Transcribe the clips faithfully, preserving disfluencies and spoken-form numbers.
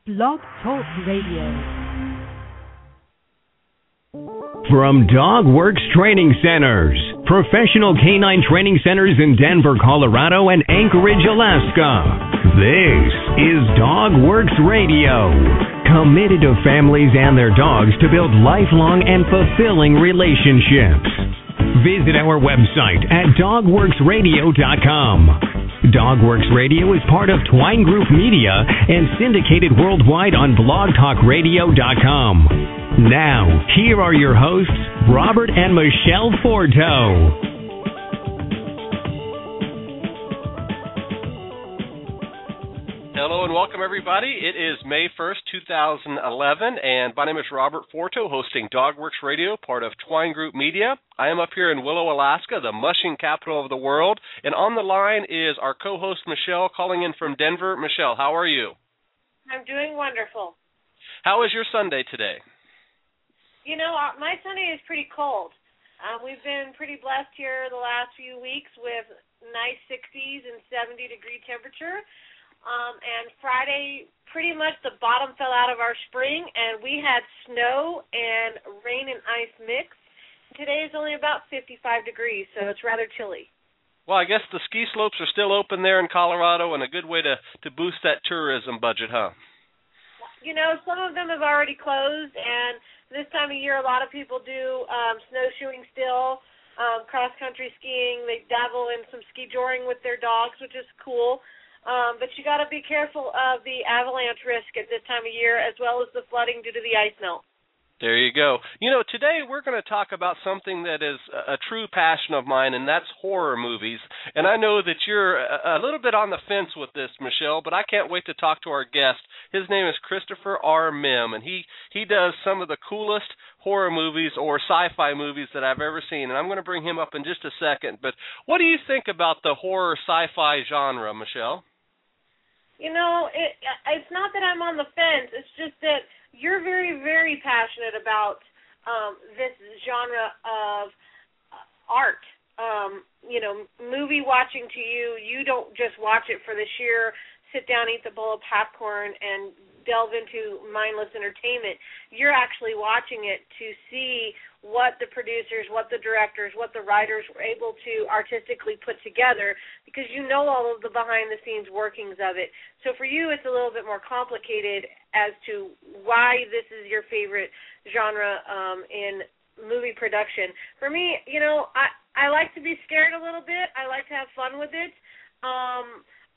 Blog Talk Radio. From DogWorks Training Centers, professional canine training centers in Denver, Colorado, and Anchorage, Alaska. This is DogWorks Radio, committed to families and their dogs to build lifelong and fulfilling relationships. Visit our website at dog works radio dot com. DogWorks Radio is part of Twine Group Media and syndicated worldwide on blog talk radio dot com. Now, here are your hosts, Robert and Michelle Forto. Hello and welcome, everybody. It is May first, two thousand eleven, and my name is Robert Forto, hosting DogWorks Radio, part of Twine Group Media. I am up here in Willow, Alaska, the mushing capital of the world, and on the line is our co-host, Michelle, calling in from Denver. Michelle, how are you? I'm doing wonderful. How is your Sunday today? You know, uh, my Sunday is pretty cold. Um, we've been pretty blessed here the last few weeks with nice sixties and seventy degree temperature. Um, and Friday, pretty much the bottom fell out of our spring, and we had snow and rain and ice mix. Today is only about fifty-five degrees, so it's rather chilly. Well, I guess the ski slopes are still open there in Colorado, and a good way to, to boost that tourism budget, huh? You know, some of them have already closed, and this time of year, a lot of people do um, snowshoeing still, um, cross-country skiing. They dabble in some ski joring with their dogs, which is cool. Um, but you got to be careful of the avalanche risk at this time of year, as well as the flooding due to the ice melt. There you go. You know, today we're going to talk about something that is a, a true passion of mine, and that's horror movies. And I know that you're a, a little bit on the fence with this, Michelle, but I can't wait to talk to our guest. His name is Christopher R. Mihm, and he, he does some of the coolest horror movies or sci-fi movies that I've ever seen. And I'm going to bring him up in just a second. But what do you think about the horror sci-fi genre, Michelle? You know, it, it's not that I'm on the fence. It's just that you're very, very passionate about um, this genre of art. Um, you know, movie watching to you, you don't just watch it for the sheer sit down, eat the bowl of popcorn, and delve into mindless entertainment. You're actually watching it to see what the producers, what the directors, what the writers were able to artistically put together, because you know all of the behind-the-scenes workings of it. So for you, it's a little bit more complicated as to why this is your favorite genre um, in movie production. For me, you know, I, I like to be scared a little bit. I like to have fun with it. Um,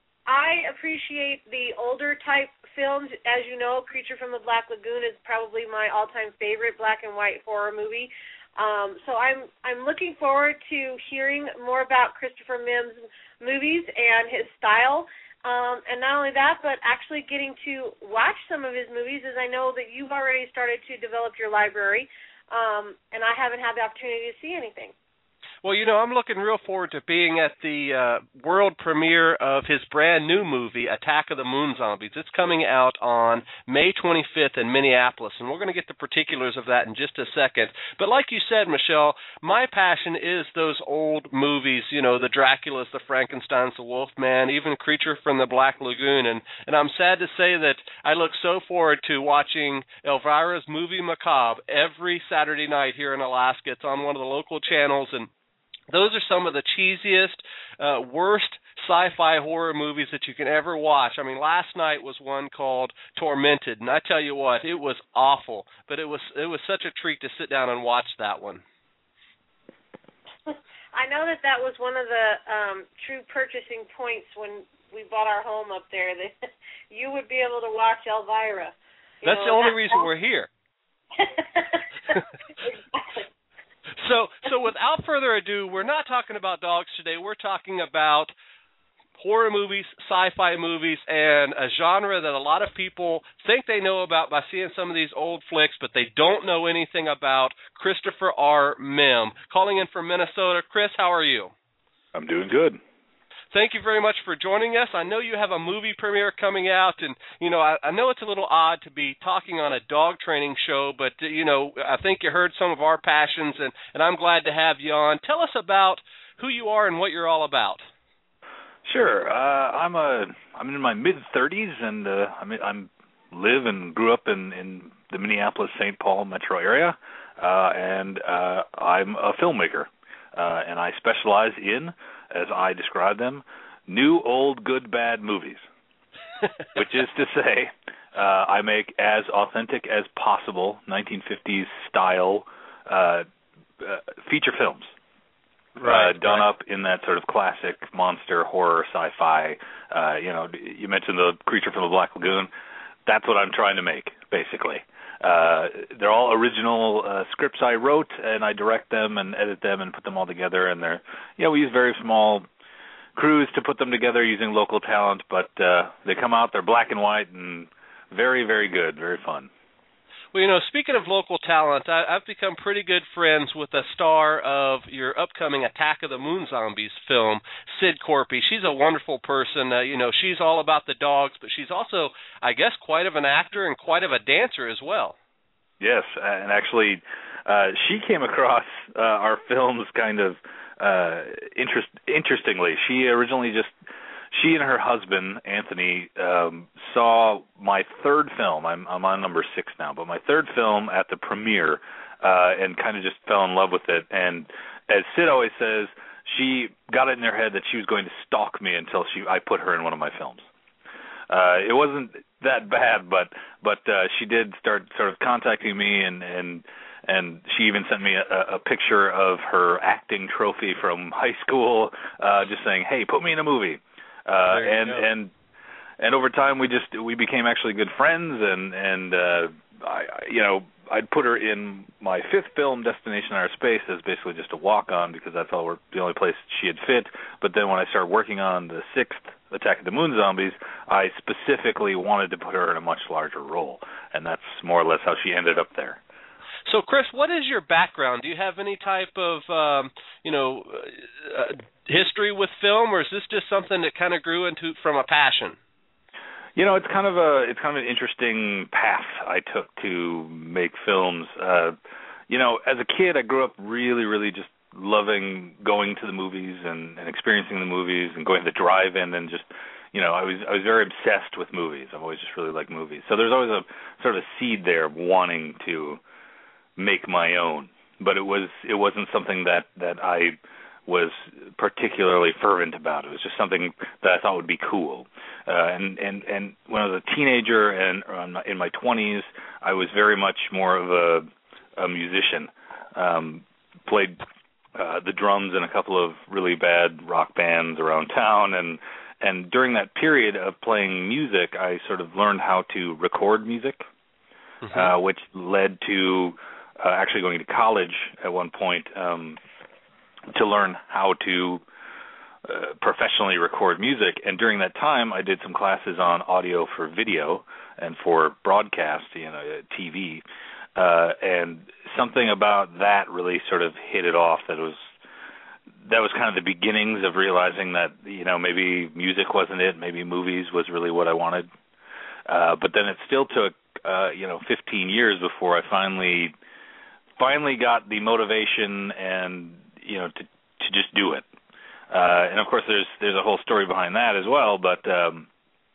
I appreciate the older type films. As you know, Creature from the Black Lagoon is probably my all-time favorite black and white horror movie. Um, so I'm I'm looking forward to hearing more about Christopher Mihm's movies and his style. Um, and not only that, but actually getting to watch some of his movies, as I know that you've already started to develop your library, um, and I haven't had the opportunity to see anything. Well, you know, I'm looking real forward to being at the uh, world premiere of his brand new movie, Attack of the Moon Zombies. It's coming out on May twenty-fifth in Minneapolis, and we're going to get the particulars of that in just a second. But like you said, Michelle, my passion is those old movies, you know, the Draculas, the Frankensteins, the Wolfman, even Creature from the Black Lagoon. And, and I'm sad to say that I look so forward to watching Elvira's Movie Macabre every Saturday night here in Alaska. It's on one of the local channels, and those are some of the cheesiest, uh, worst sci-fi horror movies that you can ever watch. I mean, last night was one called Tormented, and I tell you what, it was awful, but it was it was such a treat to sit down and watch that one. I know that that was one of the um, true purchasing points when we bought our home up there, that you would be able to watch Elvira. You That's know, the only that, reason we're here. Exactly. So, so without further ado, we're not talking about dogs today. We're talking about horror movies, sci-fi movies, and a genre that a lot of people think they know about by seeing some of these old flicks, but they don't know anything about. Christopher R. Mihm, calling in from Minnesota. Chris, how are you? I'm doing good. Thank you very much for joining us. I know you have a movie premiere coming out, and, you know, I, I know it's a little odd to be talking on a dog training show, but, uh, you know, I think you heard some of our passions, and, and I'm glad to have you on. Tell us about who you are and what you're all about. Sure. Uh, I'm a I'm in my mid thirties, and uh, I'm I'm live and grew up in, in the Minneapolis-Saint Paul metro area, uh, and uh, I'm a filmmaker. Uh, and I specialize in, as I describe them, new, old, good, bad movies, which is to say uh, I make as authentic as possible nineteen fifties style uh, uh, feature films. Right, uh, done right. up in that sort of classic monster horror sci-fi. Uh, you know, you mentioned the Creature from the Black Lagoon. That's what I'm trying to make, basically. Uh, they're all original uh, scripts I wrote, and I direct them and edit them and put them all together. And they're, you know, we use very small crews to put them together using local talent, but uh, they come out, they're black and white, and very, very good, very fun. Well, you know, speaking of local talent, I, I've become pretty good friends with the star of your upcoming Attack of the Moon Zombies film, Sid Corpy. She's a wonderful person. Uh, you know, she's all about the dogs, but she's also, I guess, quite of an actor and quite of a dancer as well. Yes, and actually, uh, she came across uh, our films kind of uh, interest, interestingly. She originally just... She and her husband, Anthony, um, saw my third film. I'm, I'm on number six now, but my third film at the premiere uh, and kind of just fell in love with it. And as Sid always says, she got it in her head that she was going to stalk me until she I put her in one of my films. Uh, it wasn't that bad, but but uh, she did start sort of contacting me, and, and, and she even sent me a, a picture of her acting trophy from high school, uh, just saying, hey, put me in a movie. Uh, and go. and and over time we just we became actually good friends, and and uh, I you know I'd put her in my fifth film, Destination Outer Space, as basically just a walk on because that's all the only place she had fit. But then when I started working on the sixth Attack of the Moon Zombies, I specifically wanted to put her in a much larger role, and that's more or less how she ended up there. So, Chris, what is your background? Do you have any type of, um, you know, uh, history with film, or is this just something that kind of grew into from a passion? You know, it's kind of a it's kind of an interesting path I took to make films. Uh, you know, as a kid, I grew up really, really just loving going to the movies and, and experiencing the movies and going to the drive-in and just, you know, I was I was very obsessed with movies. I've always just really liked movies. So there's always a sort of seed there of wanting to make my own, but it was it wasn't something that, that I was particularly fervent about. It was just something that I thought would be cool. Uh, and, and, and when I was a teenager and in my twenties, I was very much more of a, a musician. Um, played uh, the drums in a couple of really bad rock bands around town, and and during that period of playing music, I sort of learned how to record music, mm-hmm. uh, which led to Uh, actually going to college at one point um, to learn how to uh, professionally record music. And during that time, I did some classes on audio for video and for broadcast, you know, T V. Uh, and something about that really sort of hit it off. That was that was kind of the beginnings of realizing that, you know, maybe music wasn't it. Maybe movies was really what I wanted. Uh, but then it still took, uh, you know, fifteen years before I finally. finally got the motivation and, you know, to to just do it. Uh, and of course there's there's a whole story behind that as well, but um,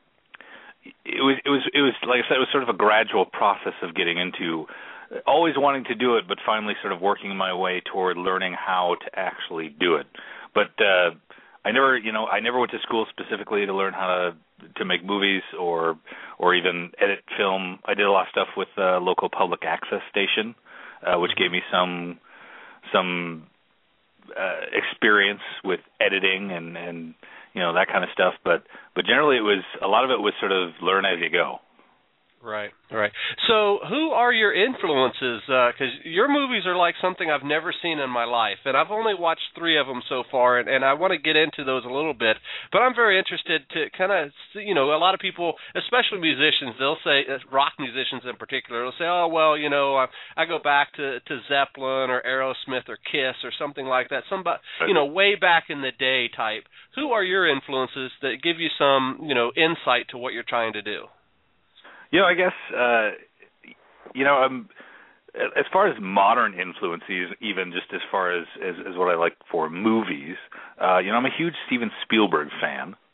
it was it was it was like I said, it was sort of a gradual process of getting into always wanting to do it, but finally sort of working my way toward learning how to actually do it. But uh, I never, you know, I never went to school specifically to learn how to to make movies or or even edit film. I did a lot of stuff with a local public access station. Uh, which gave me some some uh, experience with editing and, and you know that kind of stuff. But but generally, it was a lot of it was sort of learn as you go. Right, right. So who are your influences? Because uh, your movies are like something I've never seen in my life, and I've only watched three of them so far, and, and I want to get into those a little bit. But I'm very interested to kind of, you know, a lot of people, especially musicians, they'll say, uh, rock musicians in particular, they'll say, oh, well, you know, I, I go back to, to Zeppelin or Aerosmith or Kiss or something like that, somebody, you know, way back in the day type. Who are your influences that give you some, you know, insight to what you're trying to do? You know, I guess, uh, you know, um, as far as modern influences, even just as far as, as, as what I like for movies, uh, you know, I'm a huge Steven Spielberg fan.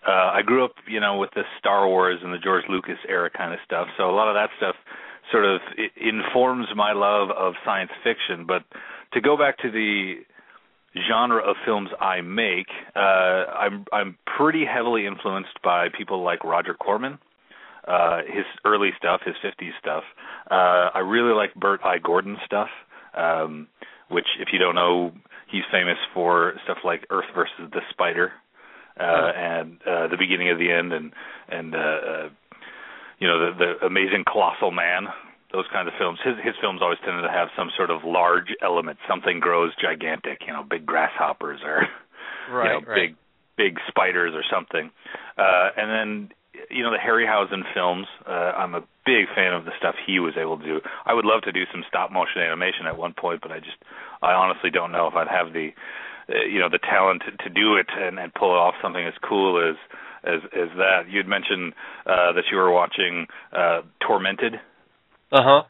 Uh, I grew up, you know, with the Star Wars and the George Lucas era kind of stuff, so a lot of that stuff sort of informs my love of science fiction. But to go back to the genre of films I make, uh, I'm I'm pretty heavily influenced by people like Roger Corman, uh, his early stuff, his fifties stuff. Uh, I really like Bert I. Gordon stuff, um, which, if you don't know, he's famous for stuff like Earth versus the Spider, uh, oh. and uh, The Beginning of the End, and and uh, uh, you know the, the Amazing Colossal Man. Those kinds of films. His his films always tended to have some sort of large element. Something grows gigantic, you know, big grasshoppers or right, you know, right. big big spiders or something. Uh, and then, you know, the Harryhausen films. Uh, I'm a big fan of the stuff he was able to do. I would love to do some stop motion animation at one point, but I just I honestly don't know if I'd have the uh, you know the talent to, to do it and, and pull off something as cool as as as that. You'd mentioned uh, that you were watching uh, Tormented. Uh-huh.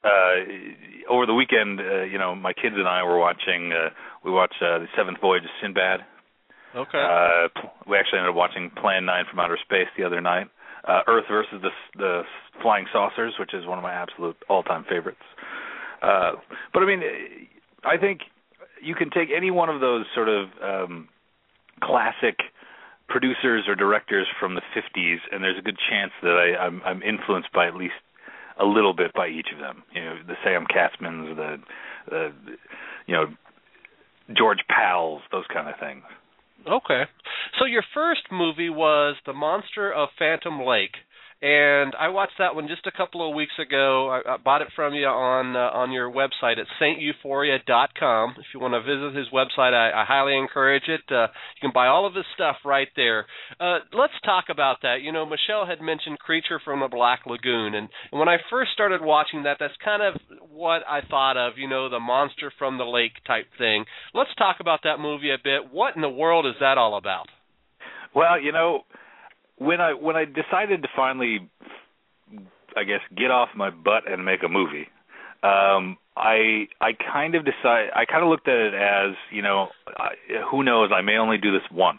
Uh Over the weekend, uh, you know, my kids and I were watching. Uh, we watched uh, the Seventh Voyage of Sinbad. Okay. Uh, we actually ended up watching Plan Nine from Outer Space the other night. Uh, Earth versus the the Flying Saucers, which is one of my absolute all-time favorites. Uh, but I mean, I think you can take any one of those sort of um, classic producers or directors from the fifties, and there's a good chance that I, I'm, I'm influenced by at least a little bit by each of them. You know, the Sam Katzmans, the, the you know, George Pals, those kind of things. Okay. So your first movie was The Monster of Phantom Lake, and I watched that one just a couple of weeks ago. I, I bought it from you on uh, on your website at saint euphoria dot com. If you want to visit his website, I, I highly encourage it. Uh, you can buy all of his stuff right there. Uh, let's talk about that. You know, Michelle had mentioned Creature from the Black Lagoon, and, and when I first started watching that, that's kind of what I thought of, you know, the monster from the lake type thing. Let's talk about that movie a bit. What in the world is that all about? Well, you know, When I when I decided to finally, I guess, get off my butt and make a movie, um, I I kind of decided I kind of looked at it as, you know, I, who knows, I may only do this once.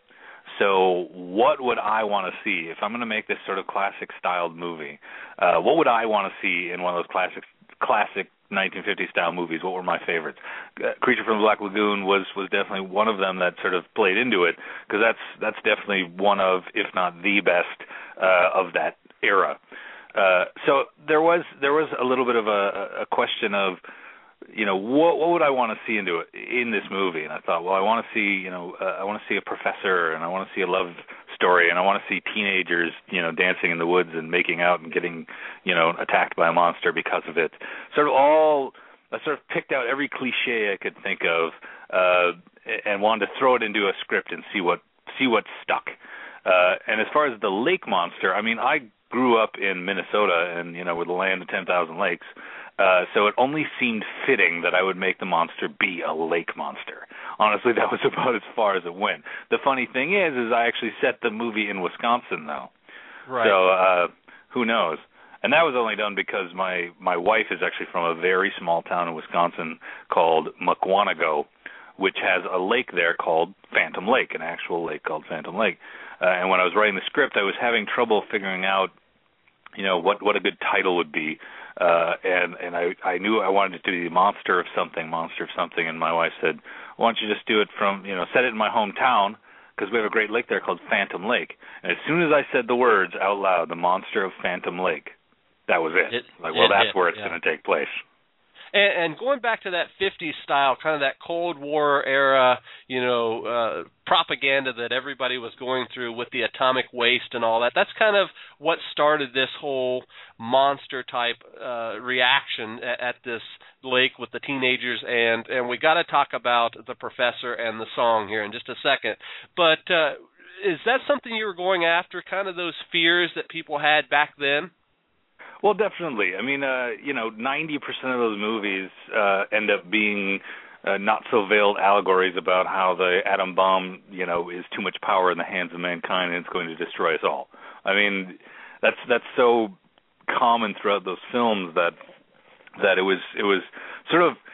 So what would I want to see if I'm going to make this sort of classic styled movie? Uh, what would I want to see in one of those classic classic nineteen fifties style movies? What were my favorites? Uh, Creature from the Black Lagoon was was definitely one of them that sort of played into it, because that's that's definitely one of, if not the best uh, of that era. Uh, so there was there was a little bit of a, a question of, you know, what what would I want to see into it, in this movie? And I thought, well, I want to see, you know, uh, I want to see a professor, and I want to see a love story, and I want to see teenagers, you know, dancing in the woods and making out and getting, you know, attacked by a monster because of it. Sort of all, I sort of picked out every cliche I could think of, uh, and wanted to throw it into a script and see what see what stuck. Uh, and as far as the lake monster, I mean, I grew up in Minnesota, and, you know, with the land of ten thousand lakes. Uh, so it only seemed fitting that I would make the monster be a lake monster. Honestly, that was about as far as it went. The funny thing is, is I actually set the movie in Wisconsin, though. Right. So uh, who knows? And that was only done because my, my wife is actually from a very small town in Wisconsin called Mukwonago, which has a lake there called Phantom Lake, an actual lake called Phantom Lake. Uh, and when I was writing the script, I was having trouble figuring out, you know, what, what a good title would be. Uh, and and I, I knew I wanted it to be Monster of something, Monster of something. And my wife said, why don't you just do it from, you know, set it in my hometown, because we have a great lake there called Phantom Lake. And as soon as I said the words out loud, the Monster of Phantom Lake, that was it. it like, well, it, that's it, where it's yeah. going to take place. And, and going back to that fifties style, kind of that Cold War era, you know, uh, propaganda that everybody was going through with the atomic waste and all that, that's kind of what started this whole monster-type uh, reaction at, at this lake with the teenagers. And, and we got to talk about the professor and the song here in just a second. But uh, is that something you were going after, kind of those fears that people had back then? Well, definitely. I mean, uh, you know, ninety percent of those movies uh, end up being uh, not-so-veiled allegories about how the atom bomb, you know, is too much power in the hands of mankind and it's going to destroy us all. I mean, that's that's so common throughout those films that that it was it was sort of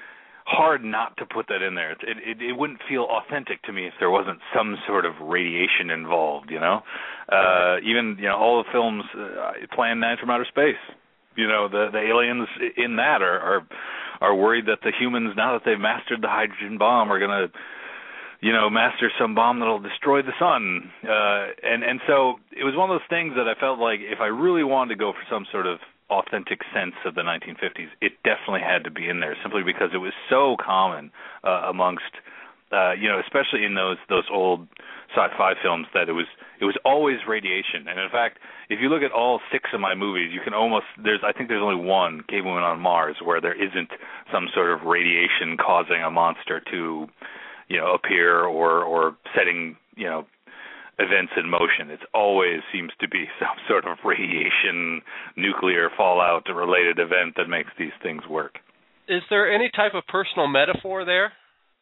hard not to put that in there. It, it it wouldn't feel authentic to me if there wasn't some sort of radiation involved, you know. Uh, even you know all the films, uh, Plan nine from Outer Space. You know the the aliens in that are are, are worried that the humans, now that they've mastered the hydrogen bomb, are gonna you know master some bomb that'll destroy the sun. Uh, and and so it was one of those things that I felt like if I really wanted to go for some sort of authentic sense of the nineteen fifties, it definitely had to be in there, simply because it was so common uh, amongst, uh, you know, especially in those those old sci-fi films, that it was it was always radiation. And in fact, if you look at all six of my movies, you can almost there's I think there's only one, Cave Woman on Mars, where there isn't some sort of radiation causing a monster to, you know, appear or or setting, you know, events in motion. It always seems to be some sort of radiation, nuclear fallout related event that makes these things work. Is there any type of personal metaphor there?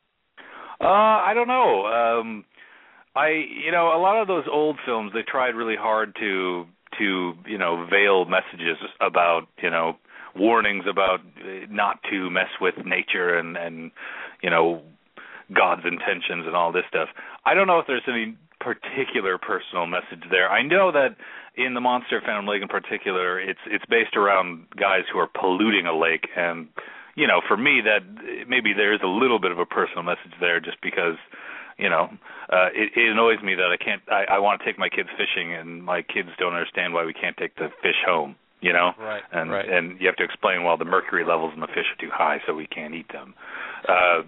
Uh, I don't know. Um, I, you know, a lot of those old films, they tried really hard to, to, you know, veil messages about, you know, warnings about not to mess with nature and, and, you know, God's intentions and all this stuff. I don't know if there's any particular personal message there. I know that in The Monster Phantom Lake in particular, it's it's based around guys who are polluting a lake, and you know, for me, that maybe there is a little bit of a personal message there, just because you know uh, it, it annoys me that I can't. I, I want to take my kids fishing, and my kids don't understand why we can't take the fish home. You know, right? And right. and you have to explain, well, the mercury levels in the fish are too high, so we can't eat them. Uh,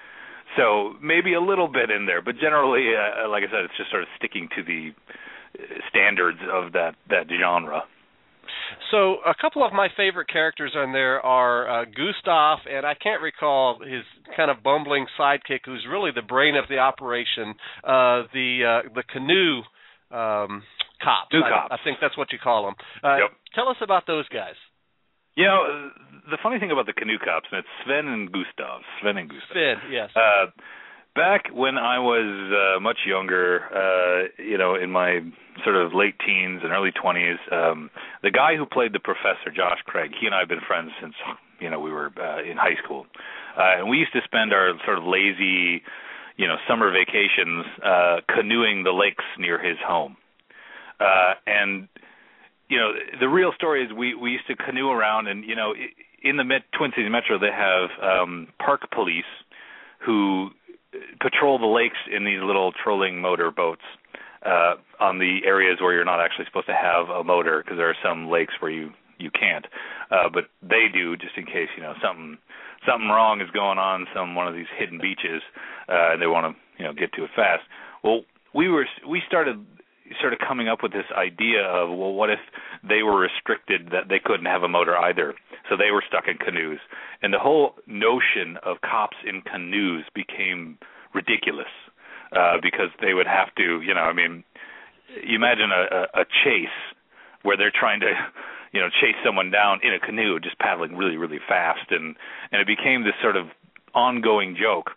So maybe a little bit in there, but generally, uh, like I said, it's just sort of sticking to the standards of that, that genre. So a couple of my favorite characters on there are uh, Gustav, and I can't recall his kind of bumbling sidekick, who's really the brain of the operation, uh, the uh, the canoe um, cops. Canoe I, cops. I think that's what you call them. Uh, yep. Tell us about those guys. You know, the funny thing about the canoe cops, and it's Sven and Gustav. Sven and Gustav. Sven, yes. Uh, back when I was uh, much younger, uh, you know, in my sort of late teens and early twenties, um, the guy who played the professor, Josh Craig, he and I have been friends since, you know, we were uh, in high school. Uh, and we used to spend our sort of lazy, you know, summer vacations uh, canoeing the lakes near his home. Uh, and you know, the real story is we, we used to canoe around, and, you know, in the Met, Twin Cities Metro, they have um, park police who patrol the lakes in these little trolling motor boats uh, on the areas where you're not actually supposed to have a motor, because there are some lakes where you, you can't. Uh, but they do, just in case, you know, something something wrong is going on, some one of these hidden beaches, uh, and they want to, you know, get to it fast. Well, we were we started sort of coming up with this idea of, well, what if they were restricted, that they couldn't have a motor either, so they were stuck in canoes. And the whole notion of cops in canoes became ridiculous uh, because they would have to, you know, I mean, you imagine a, a, a chase where they're trying to, you know, chase someone down in a canoe, just paddling really, really fast, and, and it became this sort of ongoing joke.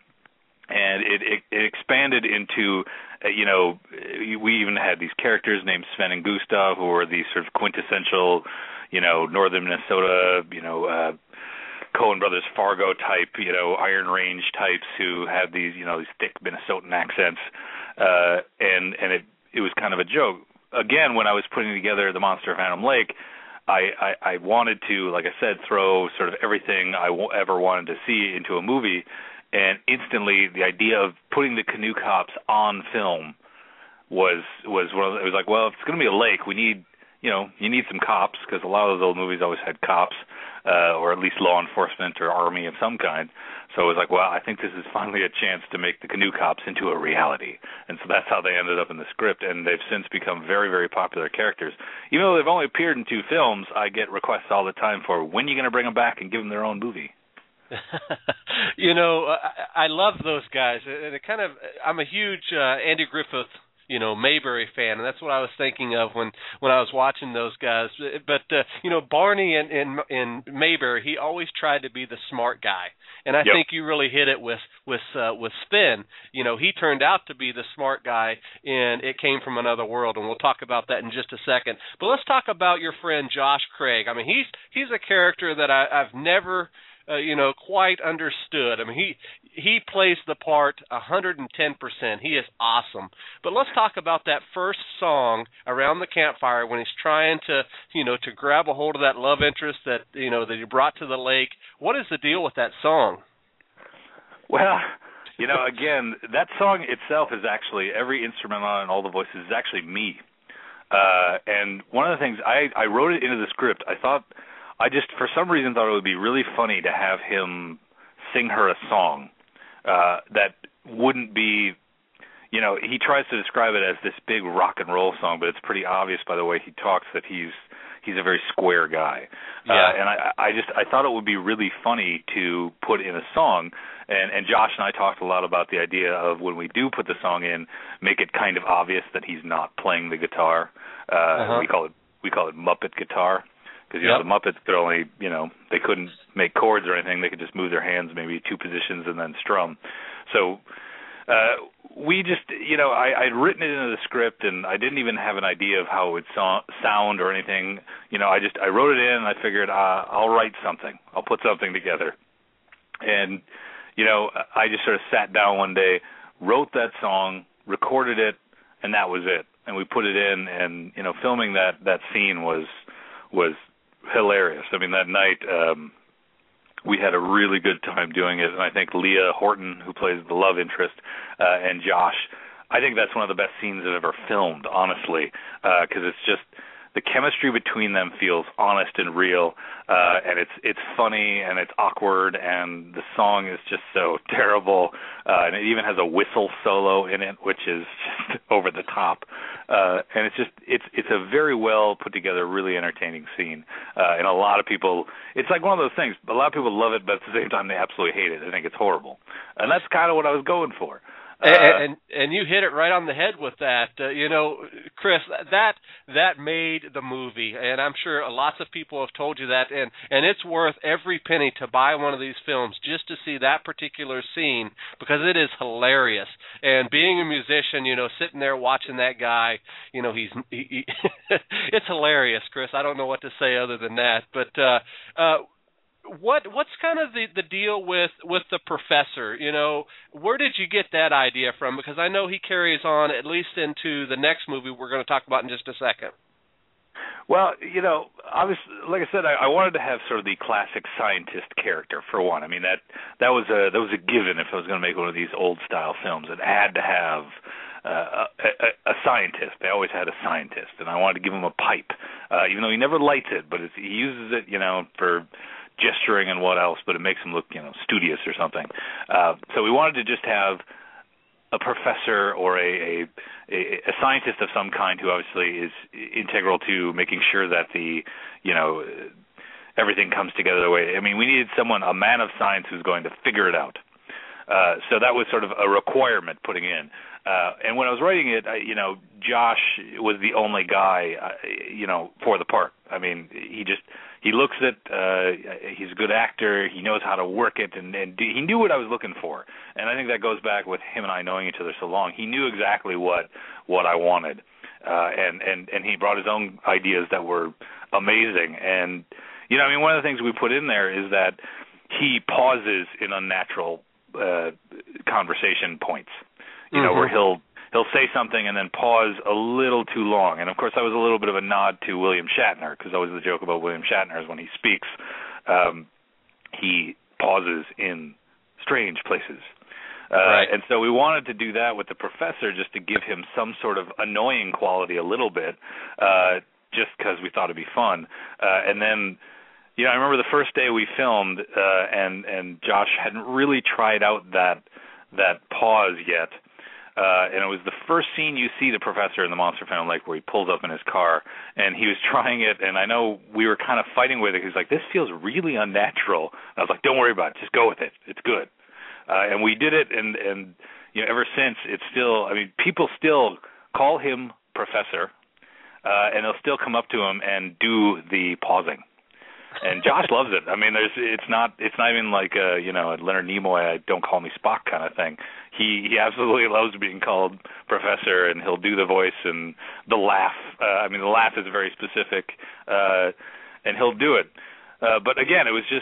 And it, it, it expanded into, uh, you know, we even had these characters named Sven and Gustav, who were these sort of quintessential, you know, northern Minnesota, you know, uh, Coen Brothers Fargo type, you know, Iron Range types who had these, you know, these thick Minnesotan accents, uh, and and it it was kind of a joke. Again, when I was putting together The Monster of Phantom Lake, I, I, I wanted to, like I said, throw sort of everything I w- ever wanted to see into a movie. And instantly, the idea of putting the canoe cops on film was was one of the, it was like, well, if it's going to be a lake, we need, you know, you need some cops, because a lot of those old movies always had cops, uh, or at least law enforcement or army of some kind. So it was like, well, I think this is finally a chance to make the canoe cops into a reality. And so that's how they ended up in the script, and they've since become very, very popular characters. Even though they've only appeared in two films, I get requests all the time for, when are you going to bring them back and give them their own movie? You know, I, I love those guys. And it kind of, I'm a huge uh, Andy Griffith, you know, Mayberry fan, and that's what I was thinking of when, when I was watching those guys. But uh, you know, Barney in, in in Mayberry, he always tried to be the smart guy, and I yep. think you really hit it with with uh, with Sven. You know, he turned out to be the smart guy, and It Came from Another World, and we'll talk about that in just a second. But let's talk about your friend Josh Craig. I mean, he's he's a character that I, I've never uh, you know, quite understood. I mean, he he plays the part one hundred ten percent. He is awesome. But let's talk about that first song around the campfire when he's trying to, you know, to grab a hold of that love interest that, you know, that he brought to the lake. What is the deal with that song? Well, you know, again, that song itself is actually, every instrument on it and all the voices is actually me. Uh, and one of the things, I, I wrote it into the script. I thought, I just, for some reason, thought it would be really funny to have him sing her a song uh, that wouldn't be, you know, he tries to describe it as this big rock and roll song, but it's pretty obvious by the way he talks that he's he's a very square guy. Yeah. Uh, and I, I just, I thought it would be really funny to put in a song. And, and Josh and I talked a lot about the idea of when we do put the song in, make it kind of obvious that he's not playing the guitar. Uh, uh-huh. We call it we call it Muppet guitar, because you yep. know the Muppets could only, you know, they couldn't make chords or anything. They could just move their hands maybe two positions and then strum. So uh, we just, you know, I, I'd written it into the script, and I didn't even have an idea of how it would so- sound or anything. You know, I just I wrote it in, and I figured uh, I'll write something. I'll put something together. And you know, I just sort of sat down one day, wrote that song, recorded it, and that was it. And we put it in, and you know, filming that, that scene was was hilarious. I mean, that night um, we had a really good time doing it, and I think Leah Horton, who plays the love interest, uh, and Josh, I think that's one of the best scenes I've ever filmed, honestly, because uh, it's just, the chemistry between them feels honest and real, uh, and it's it's funny and it's awkward, and the song is just so terrible, uh, and it even has a whistle solo in it, which is just over the top, uh, and it's just it's it's a very well put together, really entertaining scene, uh, and a lot of people, it's like one of those things, a lot of people love it, but at the same time they absolutely hate it. I think it's horrible, and that's kind of what I was going for. Uh, and, and and you hit it right on the head with that. Uh, you know, Chris, that that made the movie, and I'm sure lots of people have told you that, and, and it's worth every penny to buy one of these films just to see that particular scene, because it is hilarious. And being a musician, you know, sitting there watching that guy, you know, he's he, he it's hilarious, Chris. I don't know what to say other than that, but uh, uh, What what's kind of the, the deal with, with the professor? You know, where did you get that idea from? Because I know he carries on at least into the next movie we're going to talk about in just a second. Well, you know, obviously, like I said, I, I wanted to have sort of the classic scientist character for one. I mean, that that was a that was a given if I was going to make one of these old style films. It had to have uh, a, a, a scientist. They always had a scientist, and I wanted to give him a pipe, uh, even though he never lights it, but it's, he uses it, you know, for gesturing and what else, but it makes him look, you know, studious or something. Uh, so we wanted to just have a professor or a, a a scientist of some kind who obviously is integral to making sure that the, you know, everything comes together the way. I mean, we needed someone, a man of science, who's going to figure it out. Uh, so that was sort of a requirement putting in. Uh, and when I was writing it, I, you know, Josh was the only guy, uh, you know, for the part. I mean, he just, he looks at, uh, he's a good actor, he knows how to work it, and, and he knew what I was looking for. And I think that goes back with him and I knowing each other so long. He knew exactly what, what I wanted. Uh, and, and, and he brought his own ideas that were amazing. And, you know, I mean, one of the things we put in there is that he pauses in unnatural uh, conversation points. You know, mm-hmm. where he'll he'll say something and then pause a little too long. And, of course, that was a little bit of a nod to William Shatner, because always the joke about William Shatner is when he speaks, um, he pauses in strange places. Uh, right. And so we wanted to do that with the professor, just to give him some sort of annoying quality a little bit, uh, just because we thought it'd be fun. Uh, and then, you know, I remember the first day we filmed, uh, and, and Josh hadn't really tried out that that pause yet. Uh, and it was the first scene you see the professor in the Monster Found Lake, where he pulls up in his car, and he was trying it, and I know we were kind of fighting with it. He was like, this feels really unnatural. And I was like, don't worry about it. Just go with it. It's good. Uh, and we did it, and, and you know, ever since, it's still, I mean, people still call him Professor, uh, and they'll still come up to him and do the pausing. And Josh loves it. I mean, there's it's not it's not even like a, you know, a Leonard Nimoy, I don't call me Spock kind of thing. He he absolutely loves being called Professor, and he'll do the voice and the laugh. Uh, I mean, the laugh is very specific, uh, and he'll do it. Uh, but again, it was just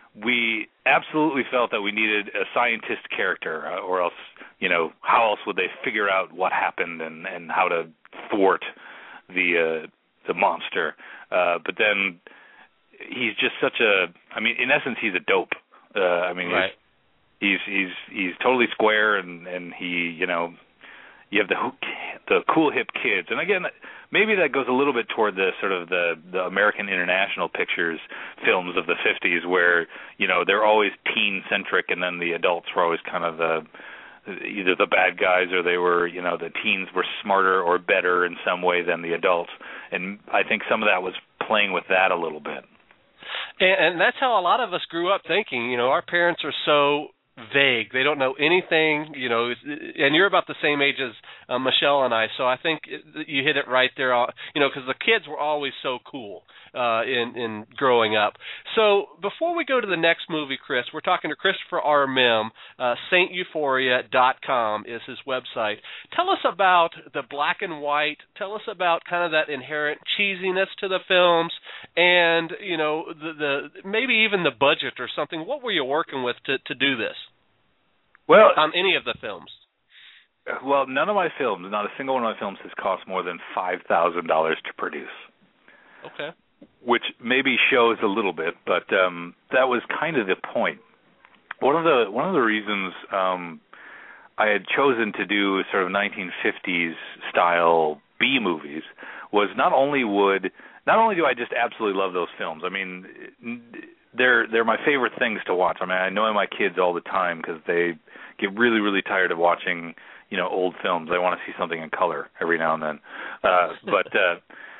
we absolutely felt that we needed a scientist character, uh, or else, you know, how else would they figure out what happened and, and how to thwart the uh, the monster? Uh, but then he's just such a, I mean, in essence, he's a dope. Uh, I mean, right. he's, he's he's he's totally square, and, and he, you know, you have the the cool hip kids, and again, maybe that goes a little bit toward the sort of the, the American International Pictures films of the fifties, where, you know, they're always teen centric, and then the adults were always kind of the either the bad guys, or they were, you know, the teens were smarter or better in some way than the adults, and I think some of that was playing with that a little bit. And, and that's how a lot of us grew up thinking. You know, our parents are so vague. They don't know anything, you know, and you're about the same age as uh, Michelle and I, so I think you hit it right there, you know, because the kids were always so cool uh, in, in growing up. So before we go to the next movie, Chris, we're talking to Christopher R. Mihm. uh, Saint Euphoria dot com is his website. Tell us about the black and white. Tell us about kind of that inherent cheesiness to the films, and, you know, the, the maybe even the budget or something. What were you working with to, to do this? Well, on any of the films. Well, none of my films, not a single one of my films, has cost more than five thousand dollars to produce. Okay. Which maybe shows a little bit, but um, that was kind of the point. One of the one of the reasons um, I had chosen to do sort of nineteen fifties style B movies was not only would not only do I just absolutely love those films. I mean, they're they're my favorite things to watch. I mean, I annoy my kids all the time because they get really, really tired of watching, you know, old films. They want to see something in color every now and then. Uh, but uh,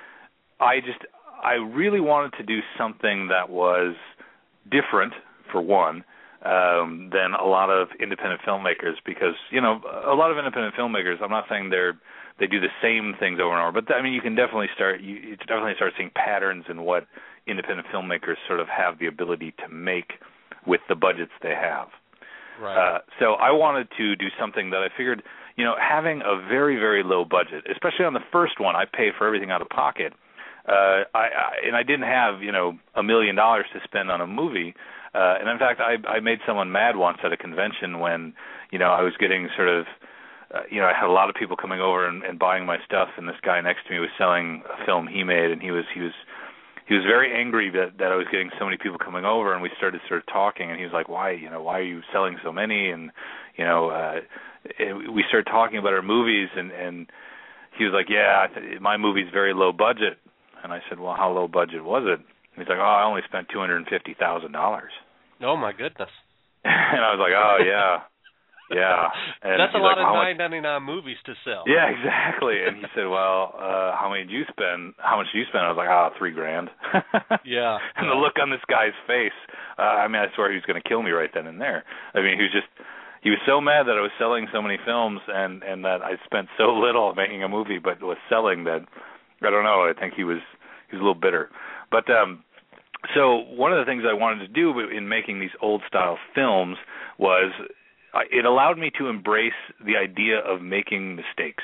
I just, I really wanted to do something that was different, for one, um, than a lot of independent filmmakers, because, you know, a lot of independent filmmakers, I'm not saying they're, they do the same things over and over, but I mean, you can definitely start, you, you definitely start seeing patterns in what independent filmmakers sort of have the ability to make with the budgets they have. Right. Uh, so I wanted to do something that I figured, you know, having a very, very low budget, especially on the first one, I pay for everything out of pocket. Uh, I, I and I didn't have, you know, a million dollars to spend on a movie. Uh, and in fact, I, I made someone mad once at a convention when, you know, I was getting sort of, uh, you know, I had a lot of people coming over and, and buying my stuff, and this guy next to me was selling a film he made, and he was he was. He was very angry that, that I was getting so many people coming over, and we started sort of talking, and he was like, why, you know, why are you selling so many? And, you know, uh, it, we started talking about our movies, and, and he was like, yeah, I th- my movie's very low budget. And I said, well, how low budget was it? And he's like, oh, I only spent two hundred fifty thousand dollars. Oh, my goodness. And I was like, oh, yeah. Yeah, and that's a lot like, of nine ninety-nine movies to sell. Yeah, exactly. And he said, "Well, uh, how many did you spend? How much did you spend?" I was like, "Ah, oh, three grand." Yeah. And yeah. the look on this guy's face, uh, I mean, I swear he was going to kill me right then and there. I mean, he was just, he was so mad that I was selling so many films and, and that I spent so little making a movie, but was selling that, I don't know, I think he was, he was a little bitter. But, um, so one of the things I wanted to do in making these old style films was, it allowed me to embrace the idea of making mistakes.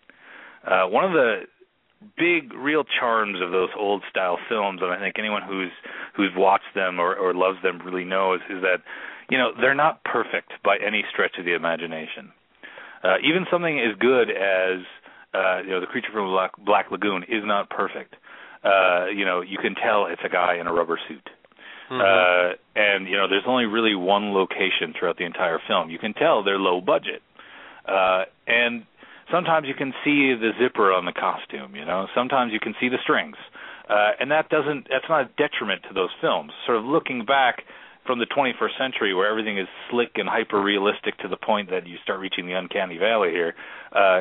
Uh, one of the big, real charms of those old-style films, and I think anyone who's who's watched them or, or loves them really knows, is that, you know, they're not perfect by any stretch of the imagination. Uh, even something as good as, uh, you know, The Creature from Black, Black Lagoon is not perfect. Uh, you know, you can tell it's a guy in a rubber suit. Mm-hmm. Uh, and, you know, there's only really one location throughout the entire film. You can tell they're low budget. Uh, and sometimes you can see the zipper on the costume, you know. Sometimes you can see the strings. Uh, and that doesn't, that's not a detriment to those films. Sort of looking back from the twenty-first century where everything is slick and hyper-realistic to the point that you start reaching the uncanny valley here, uh,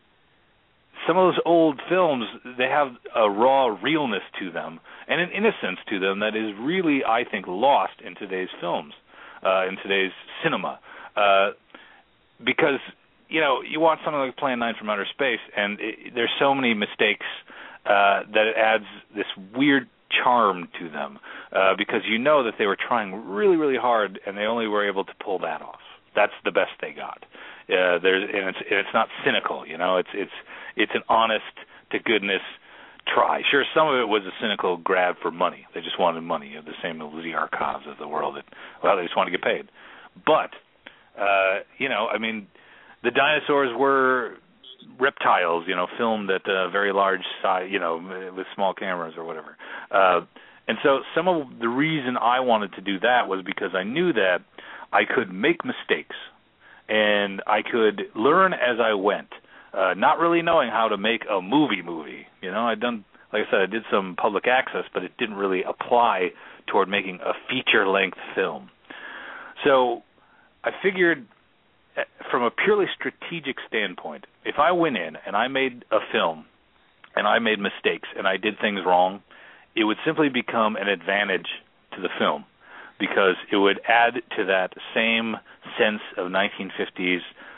some of those old films, they have a raw realness to them and an innocence to them that is really, I think, lost in today's films, uh, in today's cinema. Uh, because, you know, you watch something like Plan nine from Outer Space, and it, there's so many mistakes uh, that it adds this weird charm to them uh, because you know that they were trying really, really hard, and they only were able to pull that off. That's the best they got. Uh, there's, and it's and it's not cynical, you know. It's it's it's an honest to goodness try. Sure, some of it was a cynical grab for money. They just wanted money. You know, the same as the Arkovs of the world. That, well, they just wanted to get paid. But, uh, you know, I mean, the dinosaurs were reptiles, you know, filmed at a very large size, you know, with small cameras or whatever. Uh, and so some of the reason I wanted to do that was because I knew that I could make mistakes and I could learn as I went, uh, not really knowing how to make a movie movie. You know, I'd done, like I said, I did some public access, but it didn't really apply toward making a feature-length film. So I figured, from a purely strategic standpoint, if I went in and I made a film and I made mistakes and I did things wrong, it would simply become an advantage to the film because it would add to that same sense of nineteen fifties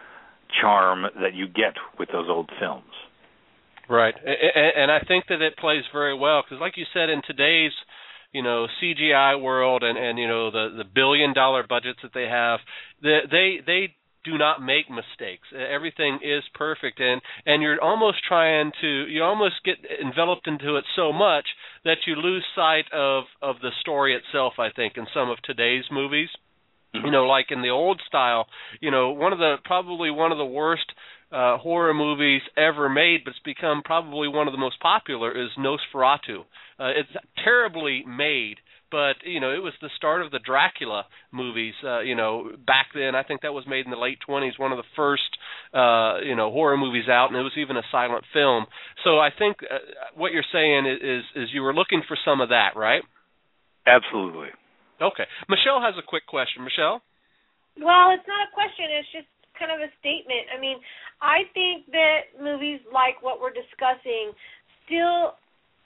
charm that you get with those old films. Right, and I think that it plays very well because, like you said, in today's you know, C G I world and, and you know, the, the billion-dollar budgets that they have, they, they they do not make mistakes. Everything is perfect, and, and you're almost trying to, you almost get enveloped into it so much that you lose sight of, of the story itself, I think, in some of today's movies. You know, like in the old style, you know, one of the, probably one of the worst uh, horror movies ever made, but it's become probably one of the most popular, is Nosferatu. Uh, it's terribly made, but, you know, it was the start of the Dracula movies, uh, you know, back then. I think that was made in the late twenties, one of the first, uh, you know, horror movies out, and it was even a silent film. So I think uh, what you're saying is, is you were looking for some of that, right? Absolutely. Okay. Michelle has a quick question. Michelle? Well, it's not a question. It's just kind of a statement. I mean, I think that movies like what we're discussing still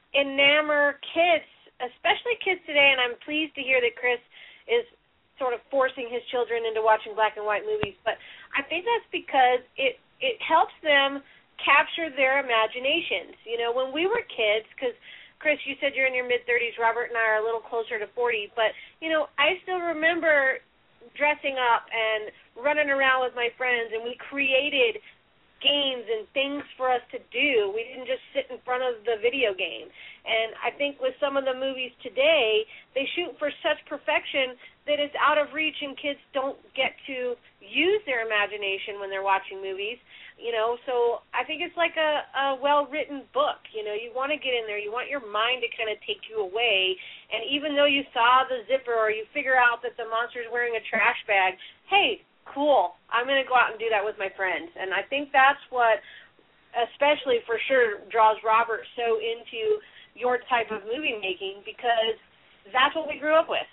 enamor kids, especially kids today, and I'm pleased to hear that Chris is sort of forcing his children into watching black and white movies. But I think that's because it, it helps them capture their imaginations. You know, when we were kids, because Chris, you said you're in your mid-thirties. Robert and I are a little closer to forty. But, you know, I still remember dressing up and running around with my friends, and we created games and things for us to do. We didn't just sit in front of the video game. And I think with some of the movies today, they shoot for such perfection that it's out of reach and kids don't get to use their imagination when they're watching movies. You know, so I think it's like a, a well-written book. You know, you want to get in there. You want your mind to kind of take you away. And even though you saw the zipper or you figure out that the monster's wearing a trash bag, hey, cool, I'm going to go out and do that with my friends. And I think that's what, especially for sure, draws Robert so into your type of movie making, because that's what we grew up with.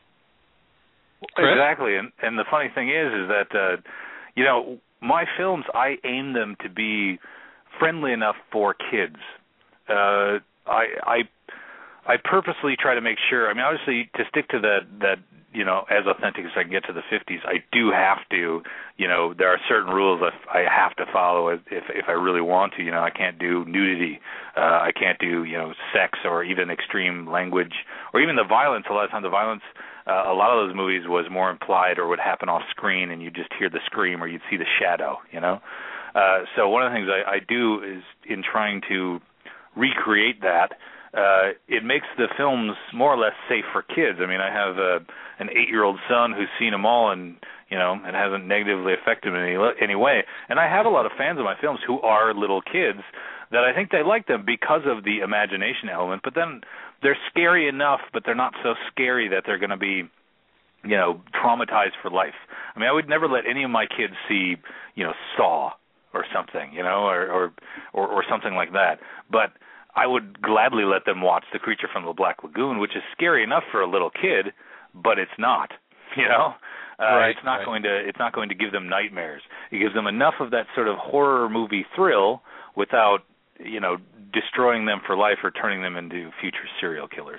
Exactly. And, and the funny thing is, is that, uh, you know, my films, I aim them to be friendly enough for kids. Uh, I, I, I purposely try to make sure. I mean, obviously, to stick to that, that you know, as authentic as I can get to the fifties, I do have to. You know, there are certain rules that I have to follow if if I really want to. You know, I can't do nudity. Uh, I can't do you know sex or even extreme language or even the violence. A lot of times, the violence. Uh, a lot of those movies was more implied or would happen off screen, and you'd just hear the scream or you'd see the shadow, you know. Uh, so one of the things I, I do is in trying to recreate that, uh, it makes the films more or less safe for kids. I mean, I have a, an eight-year-old son who's seen them all, and you know, it hasn't negatively affected him in any, any way. And I have a lot of fans of my films who are little kids that I think they like them because of the imagination element, but then they're scary enough, but they're not so scary that they're going to be, you know, traumatized for life. I mean, I would never let any of my kids see, you know, Saw or something, you know, or or, or, or something like that. But I would gladly let them watch The Creature from the Black Lagoon, which is scary enough for a little kid, but it's not, you know. Uh, right, it's not right. going to it's not going to give them nightmares. It gives them enough of that sort of horror movie thrill without, you know, destroying them for life or turning them into future serial killers.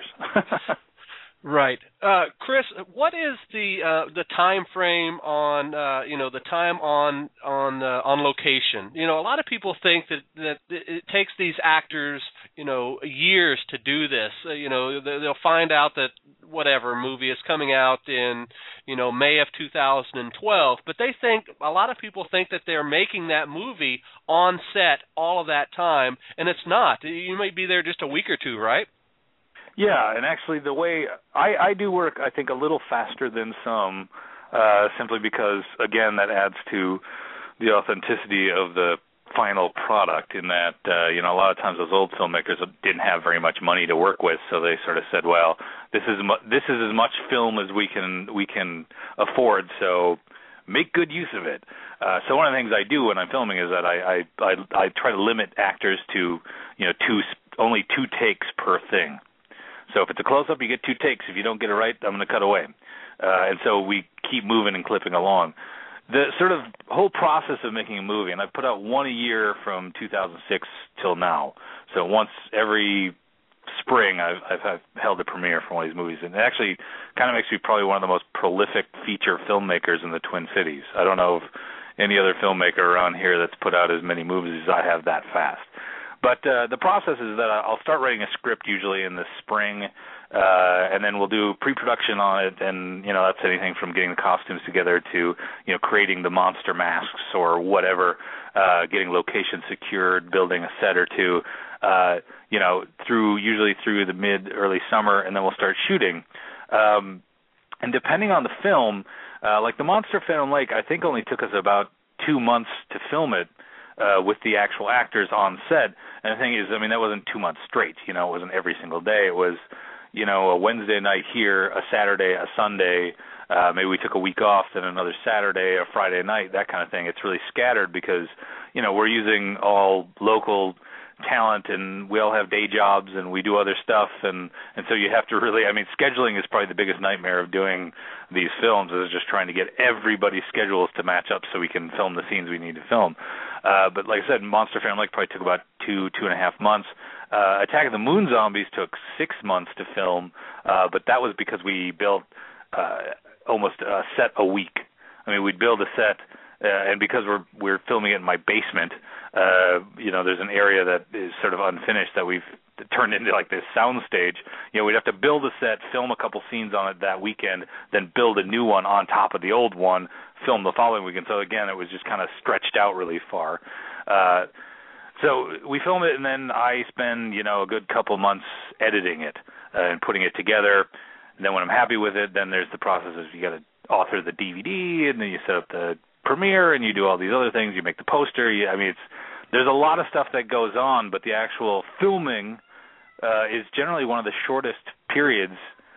Right, uh, Chris. What is the uh, the time frame on uh, you know the time on on uh, on location? You know, a lot of people think that that it takes these actors you know years to do this. Uh, you know, they'll find out that whatever movie is coming out in, you know, May of two thousand twelve, but they think, a lot of people think that they're making that movie on set all of that time, and it's not. You might be there just a week or two, right? Yeah, and actually the way I, I do work, I think, a little faster than some, uh, simply because, again, that adds to the authenticity of the final product, in that, uh, you know, a lot of times those old filmmakers didn't have very much money to work with, so they sort of said, well, this is mu- this is as much film as we can we can afford, so make good use of it. Uh, so one of the things I do when I'm filming is that I I, I, I try to limit actors to, you know, two only two takes per thing. So if it's a close-up, you get two takes. If you don't get it right, I'm going to cut away. Uh, and so we keep moving and clipping along. The sort of whole process of making a movie, and I've put out one a year from two thousand six till now. So once every spring, I've, I've held a premiere for one of these movies. And it actually kind of makes me probably one of the most prolific feature filmmakers in the Twin Cities. I don't know of any other filmmaker around here that's put out as many movies as I have that fast. But uh, the process is that I'll start writing a script usually in the spring, uh, and then we'll do pre-production on it, and, you know, that's anything from getting the costumes together to, you know, creating the monster masks or whatever, uh, getting location secured, building a set or two, uh, you know, through usually through the mid, early summer, and then we'll start shooting. Um, and depending on the film, uh, like the Monster Phantom Lake, I think only took us about two months to film it. Uh, with the actual actors on set. And the thing is, I mean, that wasn't two months straight. You know, it wasn't every single day. It was, you know, a Wednesday night here, a Saturday, a Sunday. Uh, maybe we took a week off, then another Saturday, a Friday night, that kind of thing. It's really scattered because, you know, we're using all local talent, and we all have day jobs, and we do other stuff, and, and so you have to really, I mean, scheduling is probably the biggest nightmare of doing these films, is just trying to get everybody's schedules to match up so we can film the scenes we need to film. Uh, but like I said, Monster Phantom Lake probably took about two, two and a half months. Uh, Attack of the Moon Zombies took six months to film, uh, but that was because we built uh, almost a set a week. I mean, we'd build a set, uh, and because we're we're filming it in my basement, uh, you know, there's an area that is sort of unfinished that we've turned into like this sound stage. You know, we'd have to build a set, film a couple scenes on it that weekend, then build a new one on top of the old one, film the following weekend. So again, it was just kind of stretched out really far. Uh, so we film it, and then I spend, you know, a good couple months editing it uh, and putting it together. And then when I'm happy with it, then there's the process of you got to author the D V D, and then you set up the premiere, and you do all these other things. You make the poster. You, I mean, it's there's a lot of stuff that goes on, but the actual filming uh, is generally one of the shortest periods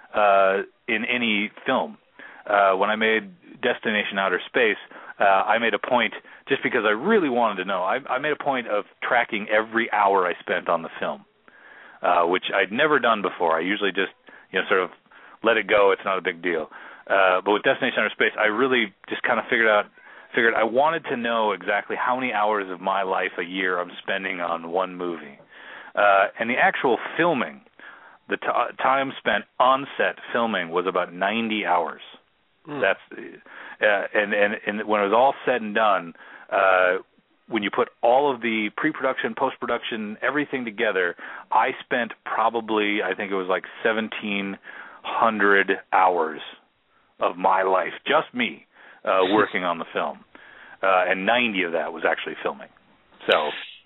uh, in any film. Uh, when I made Destination Outer Space, uh, I made a point, just because I really wanted to know, I, I made a point of tracking every hour I spent on the film, uh, which I'd never done before. I usually just, you know, sort of let it go. It's not a big deal. Uh, but with Destination Outer Space, I really just kind of figured out, figured I wanted to know exactly how many hours of my life a year I'm spending on one movie. Uh, and the actual filming, the t- time spent on set filming was about ninety hours. Mm. That's uh, and, and and when it was all said and done, uh, when you put all of the pre-production, post-production, everything together, I spent probably, I think it was like seventeen hundred hours of my life, just me, uh, working on the film, uh, and ninety of that was actually filming. So.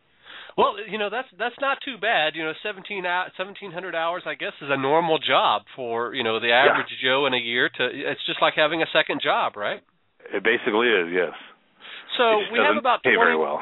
Well, you know, that's that's not too bad. You know, seventeen seventeen hundred hours, I guess, is a normal job for, you know, the average yeah. Joe in a year. To It's just like having a second job, right? It basically is, yes. So we have about pay twenty, very well.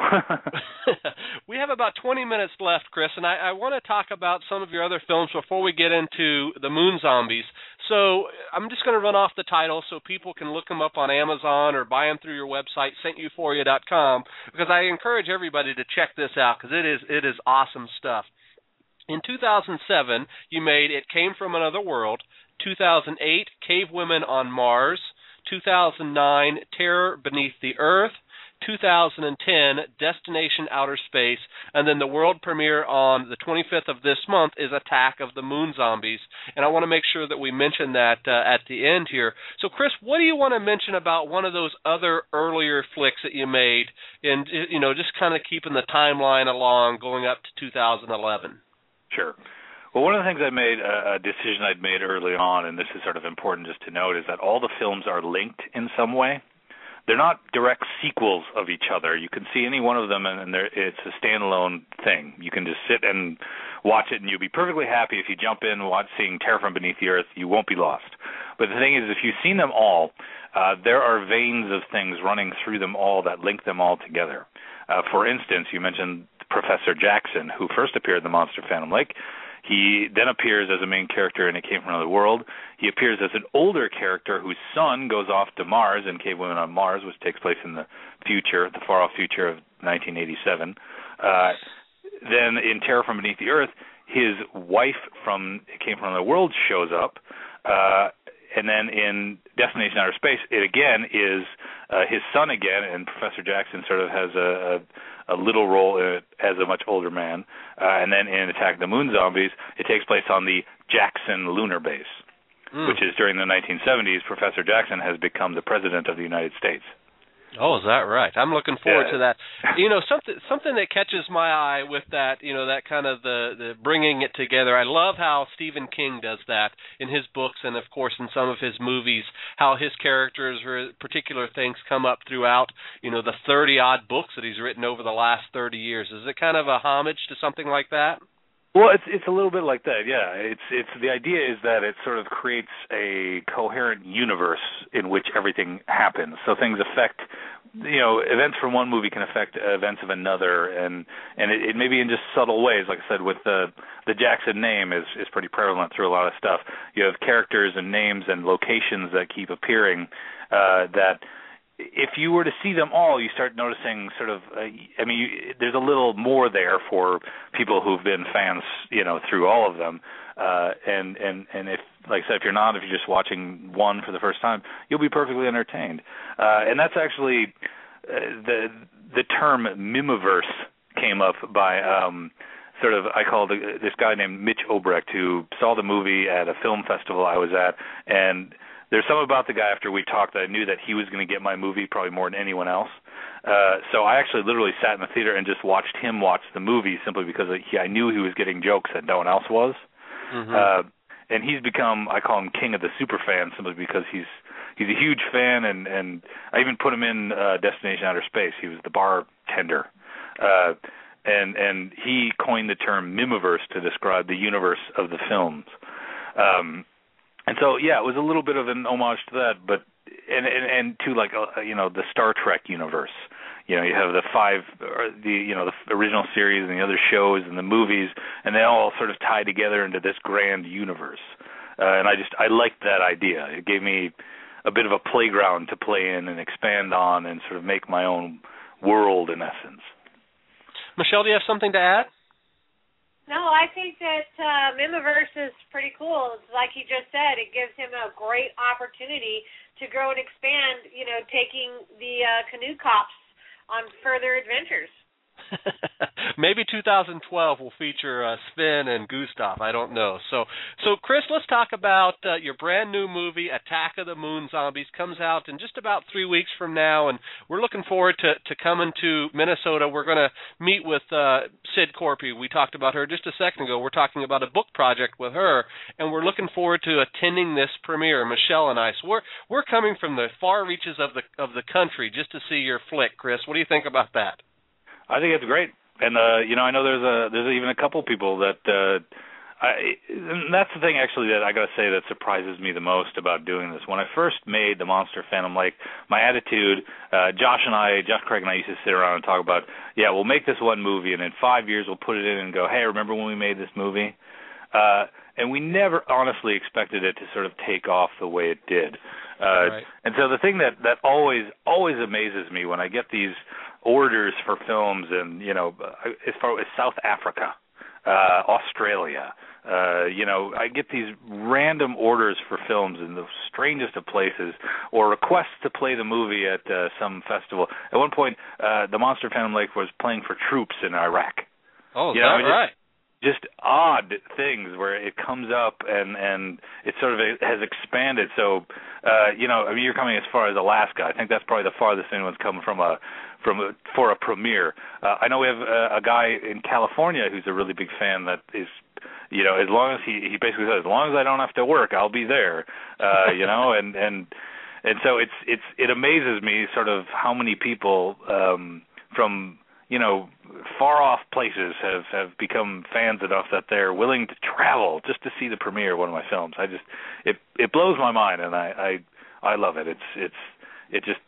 we have about twenty minutes left, Chris, and I, I want to talk about some of your other films before we get into the Moon Zombies. So I'm just going to run off the titles so people can look them up on Amazon or buy them through your website, Saint Euphoria dot com, because I encourage everybody to check this out because it is it is awesome stuff. In two thousand seven, you made It Came From Another World. two thousand eight, Cave Women on Mars. two thousand nine, Terror Beneath the Earth. two thousand ten, Destination Outer Space, and then the world premiere on the twenty-fifth of this month is Attack of the Moon Zombies. And I want to make sure that we mention that uh, at the end here. So, Chris, what do you want to mention about one of those other earlier flicks that you made, and, you know, just kind of keeping the timeline along going up to two thousand eleven? Sure. Well, one of the things I made, uh, a decision I'd made early on, and this is sort of important just to note, is that all the films are linked in some way. They're not direct sequels of each other. You can see any one of them, and, and it's a standalone thing. You can just sit and watch it, and you'll be perfectly happy if you jump in and watch seeing Terror from Beneath the Earth. You won't be lost. But the thing is, if you've seen them all, uh, there are veins of things running through them all that link them all together. Uh, for instance, you mentioned Professor Jackson, who first appeared in The Monster Phantom Lake. He then appears as a main character in It Came From Another World. He appears as an older character whose son goes off to Mars in Cave Women on Mars, which takes place in the future, the far-off future of nineteen eighty-seven. Uh, then in Terror from Beneath the Earth, his wife from It Came From Another World shows up. Uh, and then in Destination Outer Space, it again is uh, his son again, and Professor Jackson sort of has a, a, a little role in it as a much older man. Uh, and then in Attack of the Moon Zombies, it takes place on the Jackson lunar base, mm. which is during the nineteen seventies, Professor Jackson has become the president of the United States. Oh, is that right? I'm looking forward yeah. to that. You know, something something that catches my eye with that, you know, that kind of the, the bringing it together. I love how Stephen King does that in his books and, of course, in some of his movies, how his characters or particular things come up throughout, you know, the thirty-odd books that he's written over the last thirty years. Is it kind of a homage to something like that? Well, it's it's a little bit like that, yeah. It's it's the idea is that it sort of creates a coherent universe in which everything happens. So things affect, you know, events from one movie can affect events of another, and and it, it may be in just subtle ways. Like I said, with the the Jackson name is is pretty prevalent through a lot of stuff. You have characters and names and locations that keep appearing uh, that. If you were to see them all, you start noticing sort of, uh, I mean, you, there's a little more there for people who've been fans, you know, through all of them. Uh, and, and, and if, like I said, if you're not, if you're just watching one for the first time, you'll be perfectly entertained. Uh, and that's actually uh, the the term Mimiverse came up by um, sort of, I called this guy named Mitch Obrecht who saw the movie at a film festival I was at, and there's something about the guy after we talked that I knew that he was going to get my movie probably more than anyone else. Uh, so I actually literally sat in the theater and just watched him watch the movie simply because he, I knew he was getting jokes that no one else was. Mm-hmm. Uh, and he's become, I call him king of the superfans simply because he's he's a huge fan, and, and I even put him in uh, Destination Outer Space. He was the bartender. Uh, and, and he coined the term Mimiverse to describe the universe of the films. Um And so, yeah, it was a little bit of an homage to that, but and and, and to like uh, you know the Star Trek universe. You know, you have the five, or the you know the original series and the other shows and the movies, and they all sort of tie together into this grand universe. Uh, and I just I liked that idea. It gave me a bit of a playground to play in and expand on, and sort of make my own world in essence. Michelle, do you have something to add? No, I think that uh, Mimiverse is pretty cool. It's like he just said, it gives him a great opportunity to grow and expand, you know, taking the uh, canoe cops on further adventures. Maybe two thousand twelve will feature uh, Sven and Gustav. I don't know. So, so Chris, let's talk about uh, your brand new movie, Attack of the Moon Zombies. Comes out in just about three weeks from now, and we're looking forward to, to coming to Minnesota. We're going to meet with uh, Sid Corpy. We talked about her just a second ago. We're talking about a book project with her, and we're looking forward to attending this premiere, Michelle and I. So we're we're coming from the far reaches of the of the country just to see your flick, Chris. What do you think about that? I think it's great, and uh, you know, I know there's a there's even a couple people that uh, I. And that's the thing, actually, that I got to say that surprises me the most about doing this. When I first made The Monster Phantom Lake, my attitude, uh, Josh and I, Josh Craig and I used to sit around and talk about, yeah, we'll make this one movie, and in five years we'll put it in and go, hey, remember when we made this movie? Uh, and we never honestly expected it to sort of take off the way it did. Uh, right. And so the thing that that always always amazes me when I get these orders for films, and you know, as far as South Africa, uh, Australia, uh, you know, I get these random orders for films in the strangest of places, or requests to play the movie at uh, some festival. At one point, uh, The Monster Phantom Lake was playing for troops in Iraq. Oh, is you know, that right? Just, just odd things where it comes up and and it sort of has expanded. So, uh, you know, I mean, you're coming as far as Alaska. I think that's probably the farthest anyone's come from a from a, for a premiere. Uh, I know we have a, a guy in California who's a really big fan that is you know, as long as he he basically said, as long as I don't have to work, I'll be there. Uh, you know, and and and so it's it's it amazes me sort of how many people um, from you know far off places have have become fans enough that they're willing to travel just to see the premiere of one of my films. I just it it blows my mind, and I I, I love it. It's it's it just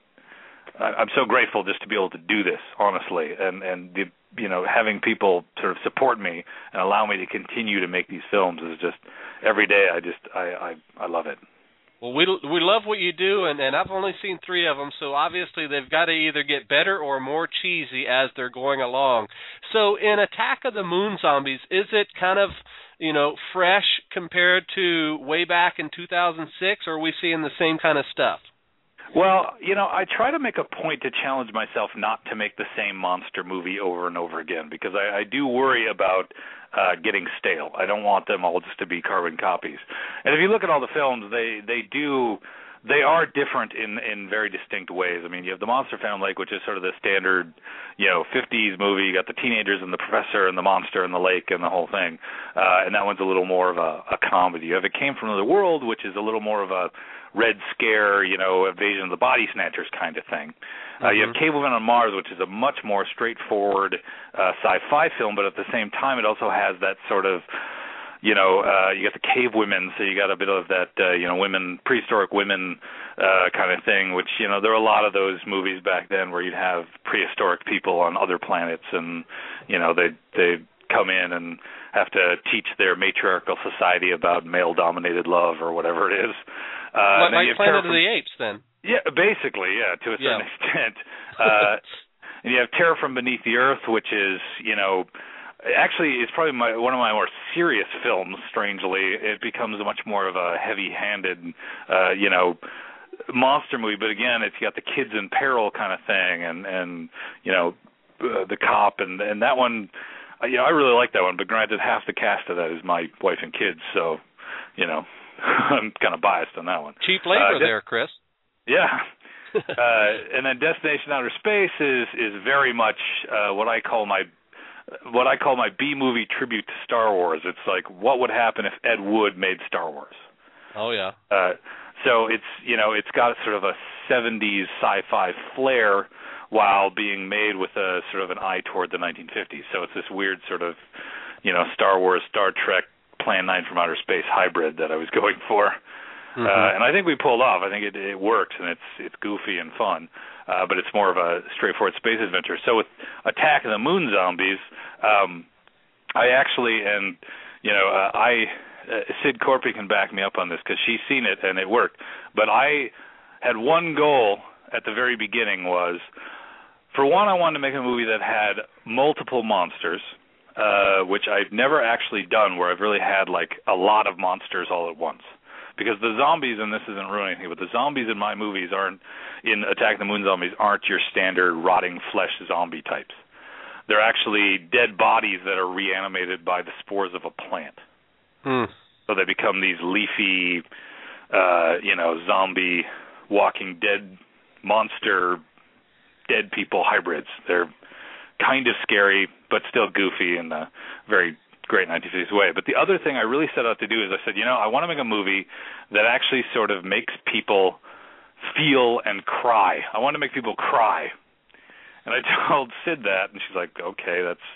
I'm so grateful just to be able to do this, honestly, and and the you know having people sort of support me and allow me to continue to make these films is just every day. I just I I, I love it. Well, we we love what you do, and, and I've only seen three of them, so obviously they've got to either get better or more cheesy as they're going along. So in Attack of the Moon Zombies, is it kind of, you know, fresh compared to way back in two thousand six, or are we seeing the same kind of stuff? Well, you know, I try to make a point to challenge myself not to make the same monster movie over and over again, because I, I do worry about uh, getting stale. I don't want them all just to be carbon copies. And if you look at all the films, they, they do... They are different in, in very distinct ways. I mean, you have the Monster Found Lake, which is sort of the standard, you know, fifties movie. You got the teenagers and the professor and the monster and the lake and the whole thing. Uh, and that one's a little more of a, a comedy. You have It Came From Another World, which is a little more of a Red Scare, you know, Invasion of the Body Snatchers kind of thing. Uh, mm-hmm. You have Cableman on Mars, which is a much more straightforward uh, sci-fi film, but at the same time it also has that sort of, you know, uh, you got the cave women, so you got a bit of that, uh, you know, women, prehistoric women uh, kind of thing, which, you know, there were a lot of those movies back then where you'd have prehistoric people on other planets and, you know, they'd, they'd come in and have to teach their matriarchal society about male-dominated love or whatever it is. Uh, like like Planet of the Apes, then. Yeah, basically, yeah, to a certain yeah. extent. Uh, and you have Terror from Beneath the Earth, which is, you know, actually, it's probably my, one of my more serious films, strangely. It becomes much more of a heavy-handed, uh, you know, monster movie. But again, it's got the kids in peril kind of thing and, and you know, uh, the cop. And, and that one, uh, you know, I really like that one. But granted, half the cast of that is my wife and kids. So, you know, I'm kind of biased on that one. Cheap labor uh, there, Chris. Yeah. uh, and then Destination Outer Space is, is very much uh, what I call my what I call my B-movie tribute to Star Wars. It's like, what would happen if Ed Wood made Star Wars? Oh, yeah. Uh, so it's, you know, it's got sort of a seventies sci-fi flair while being made with a sort of an eye toward the nineteen fifties. So it's this weird sort of, you know, Star Wars, Star Trek, Plan nine from Outer Space hybrid that I was going for. Mm-hmm. Uh, and I think we pulled off. I think it, it works, and it's it's goofy and fun. Uh, but it's more of a straightforward space adventure. So with Attack of the Moon Zombies, um, I actually, and, you know, uh, I, uh, Sid Corpy can back me up on this because she's seen it and it worked. But I had one goal at the very beginning was, for one, I wanted to make a movie that had multiple monsters, uh, which I've never actually done where I've really had, like, a lot of monsters all at once. Because the zombies, and this isn't ruining anything, but the zombies in my movies aren't, in Attack of the Moon Zombies, aren't your standard rotting flesh zombie types. They're actually dead bodies that are reanimated by the spores of a plant. Hmm. So they become these leafy, uh, you know, zombie, walking dead monster, dead people hybrids. They're kind of scary, but still goofy in a very great nineteen fifties way. But the other thing I really set out to do is I said, you know, I want to make a movie that actually sort of makes people feel and cry. I want to make people cry. And I told Sid that, and she's like, okay, that's,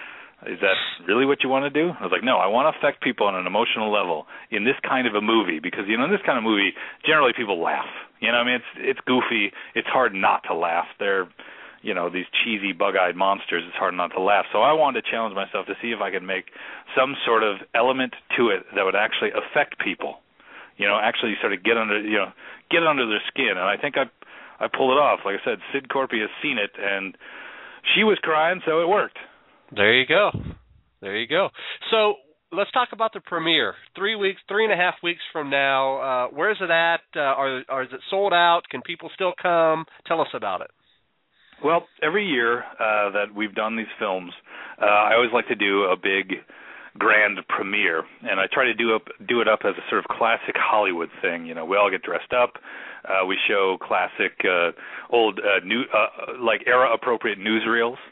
is that really what you want to do? I was like, no, I want to affect people on an emotional level in this kind of a movie because, you know, in this kind of movie, generally people laugh. You know, I mean, it's it's goofy. It's hard not to laugh. They're, you know, these cheesy bug-eyed monsters, it's hard not to laugh. So I wanted to challenge myself to see if I could make some sort of element to it that would actually affect people, you know, actually sort of get under, you know, get under their skin. And I think I I pulled it off. Like I said, Sid Corpy has seen it, and she was crying, so it worked. There you go. There you go. So let's talk about the premiere. Three weeks, three and a half weeks from now. Uh, where's it at? Uh, are, are, is it sold out? Can people still come? Tell us about it. Well, every year uh, that we've done these films, uh, I always like to do a big, grand premiere, and I try to do up do it up as a sort of classic Hollywood thing. You know, we all get dressed up, uh, we show classic, uh, old, uh, new, uh, like era-appropriate newsreels.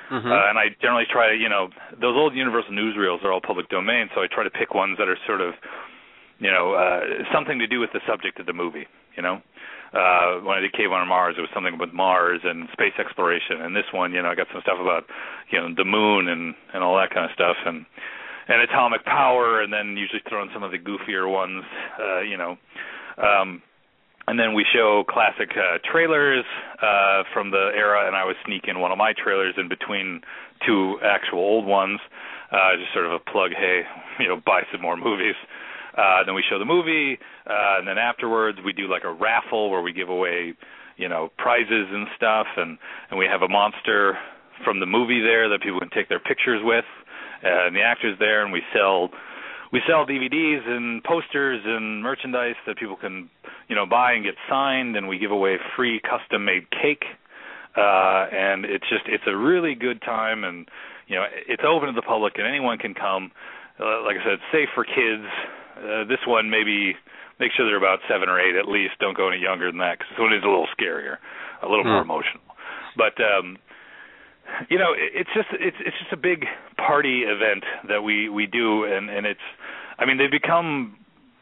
Mm-hmm. Uh, and I generally try to, you know, those old Universal newsreels are all public domain, so I try to pick ones that are sort of, you know, uh, something to do with the subject of the movie, you know. Uh, when I did Cave on Mars, it was something with Mars and space exploration. And this one, you know, I got some stuff about, you know, the moon and, and all that kind of stuff, and and atomic power, and then usually throw in some of the goofier ones, uh, you know. Um, And then we show classic uh, trailers uh, from the era, and I would sneak in one of my trailers in between two actual old ones, uh, just sort of a plug, hey, you know, buy some more movies. Uh, then we show the movie, uh, and then afterwards we do like a raffle where we give away, you know, prizes and stuff, and, and we have a monster from the movie there that people can take their pictures with, uh, and the actors there, and we sell... We sell D V Ds and posters and merchandise that people can, you know, buy and get signed, and we give away free custom-made cake. Uh, and it's just, it's a really good time, and, you know, it's open to the public, and anyone can come. Uh, like I said, safe for kids. Uh, this one, maybe make sure they're about seven or eight at least. Don't go any younger than that, because this one is a little scarier, a little mm. more emotional. But, um, you know, it's just it's it's just a big party event that we, we do, and, and it's, I mean, they've become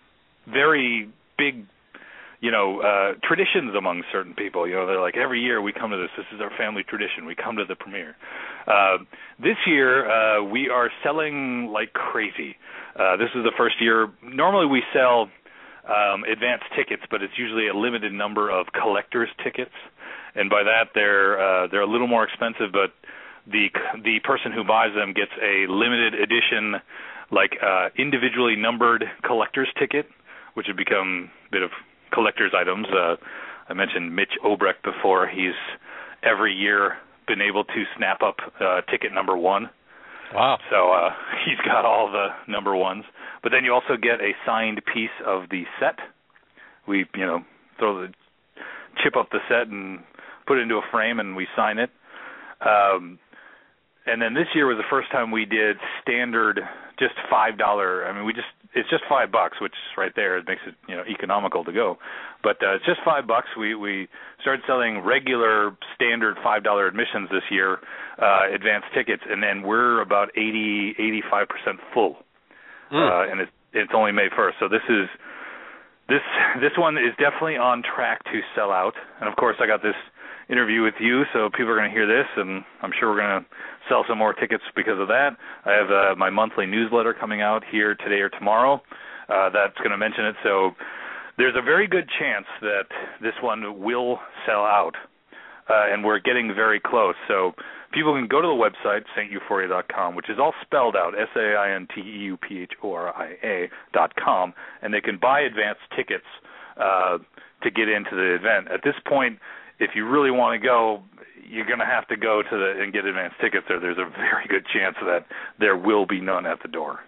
very big, you know, uh, traditions among certain people. You know, they're like, every year we come to this. This is our family tradition. We come to the premiere. Uh, this year, uh, we are selling like crazy. Uh, this is the first year. Normally we sell um, advance tickets, but it's usually a limited number of collector's tickets. And by that, they're uh, they're a little more expensive, but the the person who buys them gets a limited edition, like uh, individually numbered collector's ticket, which have become a bit of collector's items. Uh, I mentioned Mitch Obrecht before. He's every year been able to snap up uh, ticket number one. Wow! So uh, he's got all the number ones. But then you also get a signed piece of the set. We you know throw the chip up the set and put it into a frame, and we sign it. Um, and then this year was the first time we did standard, just five dollars. I mean, we just it's just five bucks, which right there it makes it you know economical to go. But uh, it's just five bucks. We we started selling regular standard five dollar admissions this year, uh, advanced tickets, and then we're about eighty eighty-five percent full, mm. uh, and it's it's only May first. So this is. This this one is definitely on track to sell out. And, of course, I got this interview with you, so people are going to hear this, and I'm sure we're going to sell some more tickets because of that. I have uh, my monthly newsletter coming out here today or tomorrow uh, that's going to mention it. So there's a very good chance that this one will sell out, uh, and we're getting very close. So people can go to the website, saint euphoria dot com, which is all spelled out, S A I N T E U P H O R I A dot com, and they can buy advance tickets uh, to get into the event. At this point, if you really want to go, you're going to have to go to the and get advance tickets there. There's a very good chance that there will be none at the door.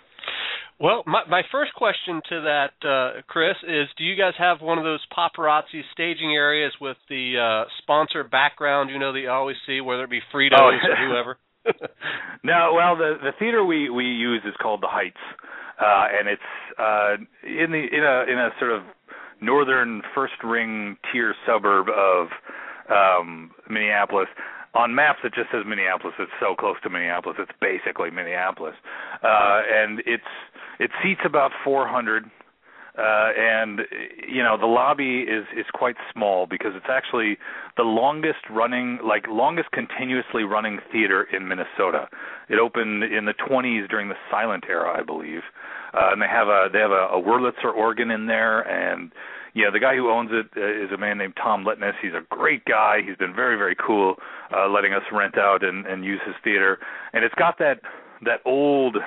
Well, my, my first question to that, uh, Chris, is do you guys have one of those paparazzi staging areas with the uh, sponsor background, you know, that you always see, whether it be Fritos oh, yeah. or whoever? No, well, the the theater we, we use is called the Heights, uh, and it's uh, in the in a in a sort of northern first ring tier suburb of um, Minneapolis. On maps, it just says Minneapolis. It's so close to Minneapolis. It's basically Minneapolis, uh, and it's it seats about four hundred. Uh, and you know the lobby is, is quite small because it's actually the longest running, like longest continuously running theater in Minnesota. It opened in the twenties during the silent era, I believe, uh, and they have a they have a, a Wurlitzer organ in there, and yeah, the guy who owns it is a man named Tom Letness. He's a great guy. He's been very very cool, uh, letting us rent out and, and use his theater, and it's got that that old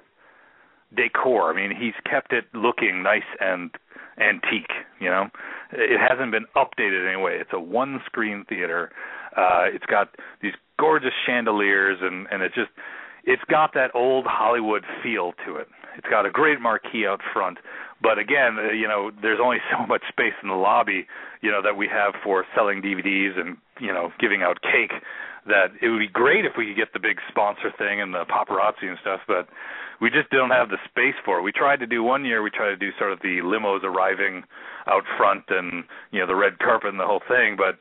decor. I mean, he's kept it looking nice and antique, you know. It hasn't been updated anyway. It's a one-screen theater. Uh, it's got these gorgeous chandeliers, and, and it just, it's got that old Hollywood feel to it. It's got a great marquee out front. But again, uh, you know, there's only so much space in the lobby, you know, that we have for selling D V Ds and, you know, giving out cake, that it would be great if we could get the big sponsor thing and the paparazzi and stuff, but we just don't have the space for it. We tried to do one year, we tried to do sort of the limos arriving out front and, you know, the red carpet and the whole thing, but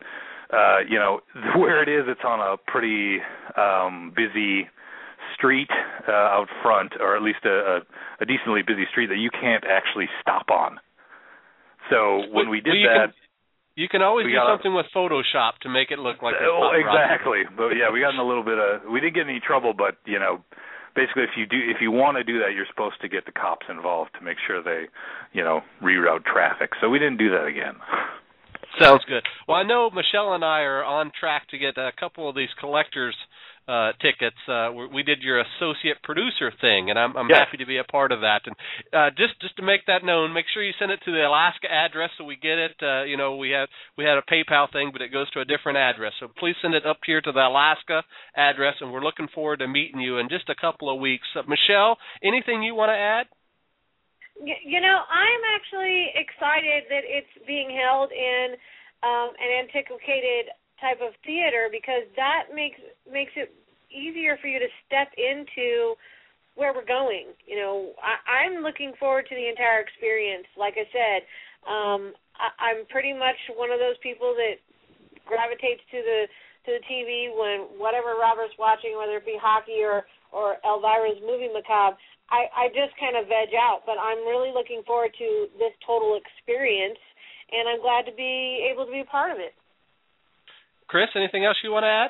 uh, you know, where it is, it's on a pretty um, busy street uh, out front, or at least a, a, a decently busy street that you can't actually stop on. So when we did well, you that... Can, you can always do something a, with Photoshop to make it look like a oh, exactly. But yeah, we got in a little bit of... We didn't get in any trouble, but, you know, basically if you do, if you want to do that, you're supposed to get the cops involved to make sure they, you know, reroute traffic. So we didn't do that again. Sounds good. Well, I know Michelle and I are on track to get a couple of these collectors uh, tickets. Uh, we did your associate producer thing, and I'm, I'm yes. happy to be a part of that. And uh, just just to make that known, make sure you send it to the Alaska address so we get it. Uh, you know, we had we had a PayPal thing, but it goes to a different address. So please send it up here to the Alaska address, and we're looking forward to meeting you in just a couple of weeks. Uh, Michelle, anything you want to add? You know, I'm actually excited that it's being held in um, an antiquated type of theater, because that makes makes it easier for you to step into where we're going. You know, I, I'm looking forward to the entire experience. Like I said, um, I, I'm pretty much one of those people that gravitates to the to the T V when whatever Robert's watching, whether it be hockey or, or Elvira's Movie Macabre. I, I just kind of veg out, but I'm really looking forward to this total experience, and I'm glad to be able to be a part of it. Chris, anything else you want to add?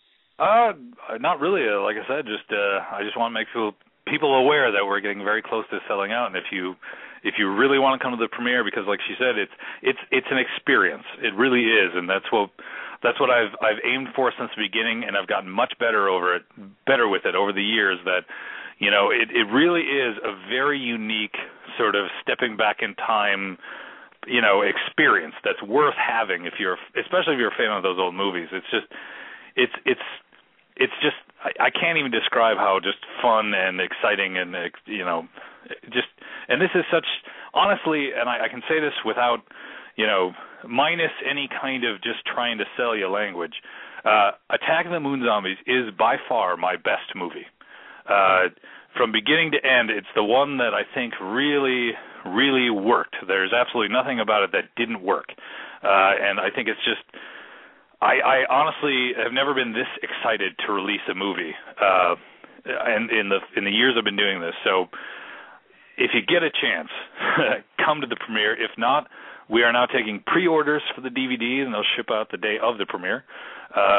Uh, not really. Uh, like I said, just uh, I just want to make people people aware that we're getting very close to selling out, and if you if you really want to come to the premiere, because like she said, it's it's it's an experience. It really is, and that's what that's what I've I've aimed for since the beginning, and I've gotten much better over it, better with it over the years. That You know, it, it really is a very unique sort of stepping back in time, you know, experience that's worth having if you're, especially if you're a fan of those old movies. It's just, it's, it's, it's just, I, I can't even describe how just fun and exciting and, you know, just, and this is such, honestly, and I, I can say this without, you know, minus any kind of just trying to sell you language. Uh, Attack of the Moon Zombies is by far my best movie. Uh, from beginning to end, it's the one that I think really, really worked. There's absolutely nothing about it that didn't work. Uh, and I think it's just, I, I honestly have never been this excited to release a movie, uh, and in the in the years I've been doing this. So if you get a chance, come to the premiere. If not, we are now taking pre-orders for the D V Ds, and they'll ship out the day of the premiere. Uh,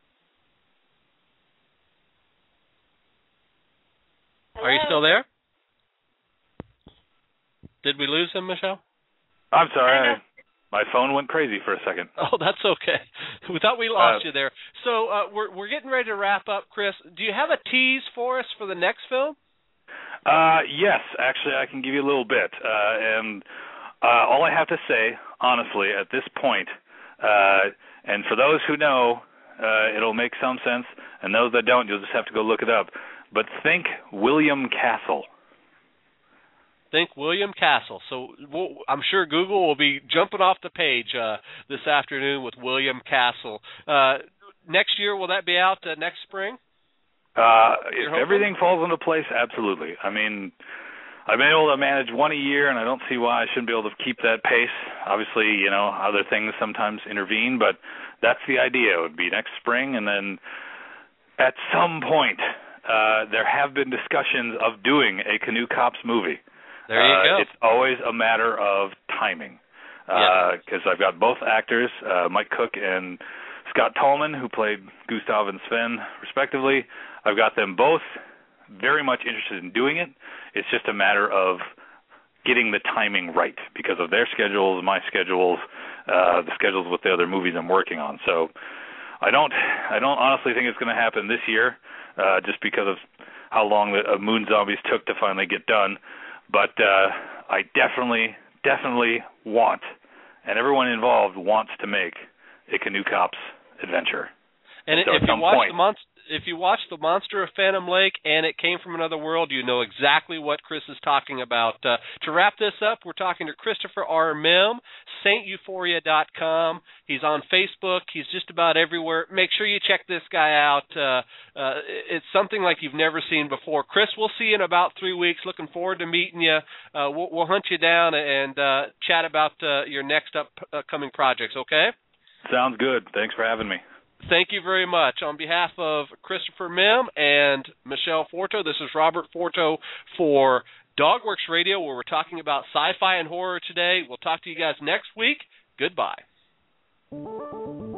Are you still there? Did we lose him, Michelle? I'm sorry. I, my phone went crazy for a second. Oh, that's okay. We thought we lost uh, you there. So uh, we're we're getting ready to wrap up, Chris. Do you have a tease for us for the next film? Uh, yes, actually, I can give you a little bit. Uh, and uh, all I have to say, honestly, at this point, uh, and for those who know, uh, it'll make some sense, and those that don't, you'll just have to go look it up. But think William Castle. Think William Castle. So we'll, I'm sure Google will be jumping off the page uh, this afternoon with William Castle. Uh, next year, will that be out uh, next spring? Uh, if everything falls into place, absolutely. I mean, I've been able to manage one a year, and I don't see why I shouldn't be able to keep that pace. Obviously, you know, other things sometimes intervene, but that's the idea. It would be next spring, and then at some point, Uh, there have been discussions of doing a Canoe Cops movie. There you uh, go. It's always a matter of timing. Because uh, I've got both actors, uh, Mike Cook and Scott Tallman, who played Gustav and Sven, respectively. I've got them both very much interested in doing it. It's just a matter of getting the timing right because of their schedules, my schedules, uh, the schedules with the other movies I'm working on. So I don't, I don't honestly think it's going to happen this year. Uh, just because of how long the uh, Moon Zombies took to finally get done. But uh, I definitely, definitely want, and everyone involved wants to make a Canoe Cops adventure. And so if you watch the monster, if you watch the Monster of Phantom Lake and It Came from Another World, you know exactly what Chris is talking about. Uh, to wrap this up, we're talking to Christopher R. Mihm, Saint Euphoria dot com. He's on Facebook. He's just about everywhere. Make sure you check this guy out. Uh, uh, it's something like you've never seen before. Chris, we'll see you in about three weeks. Looking forward to meeting you. Uh, we'll, we'll hunt you down and uh, chat about uh, your next up, upcoming projects, okay? Sounds good. Thanks for having me. Thank you very much. On behalf of Christopher Mim and Michelle Forto, this is Robert Forto for Dogworks Radio, where we're talking about sci-fi and horror today. We'll talk to you guys next week. Goodbye.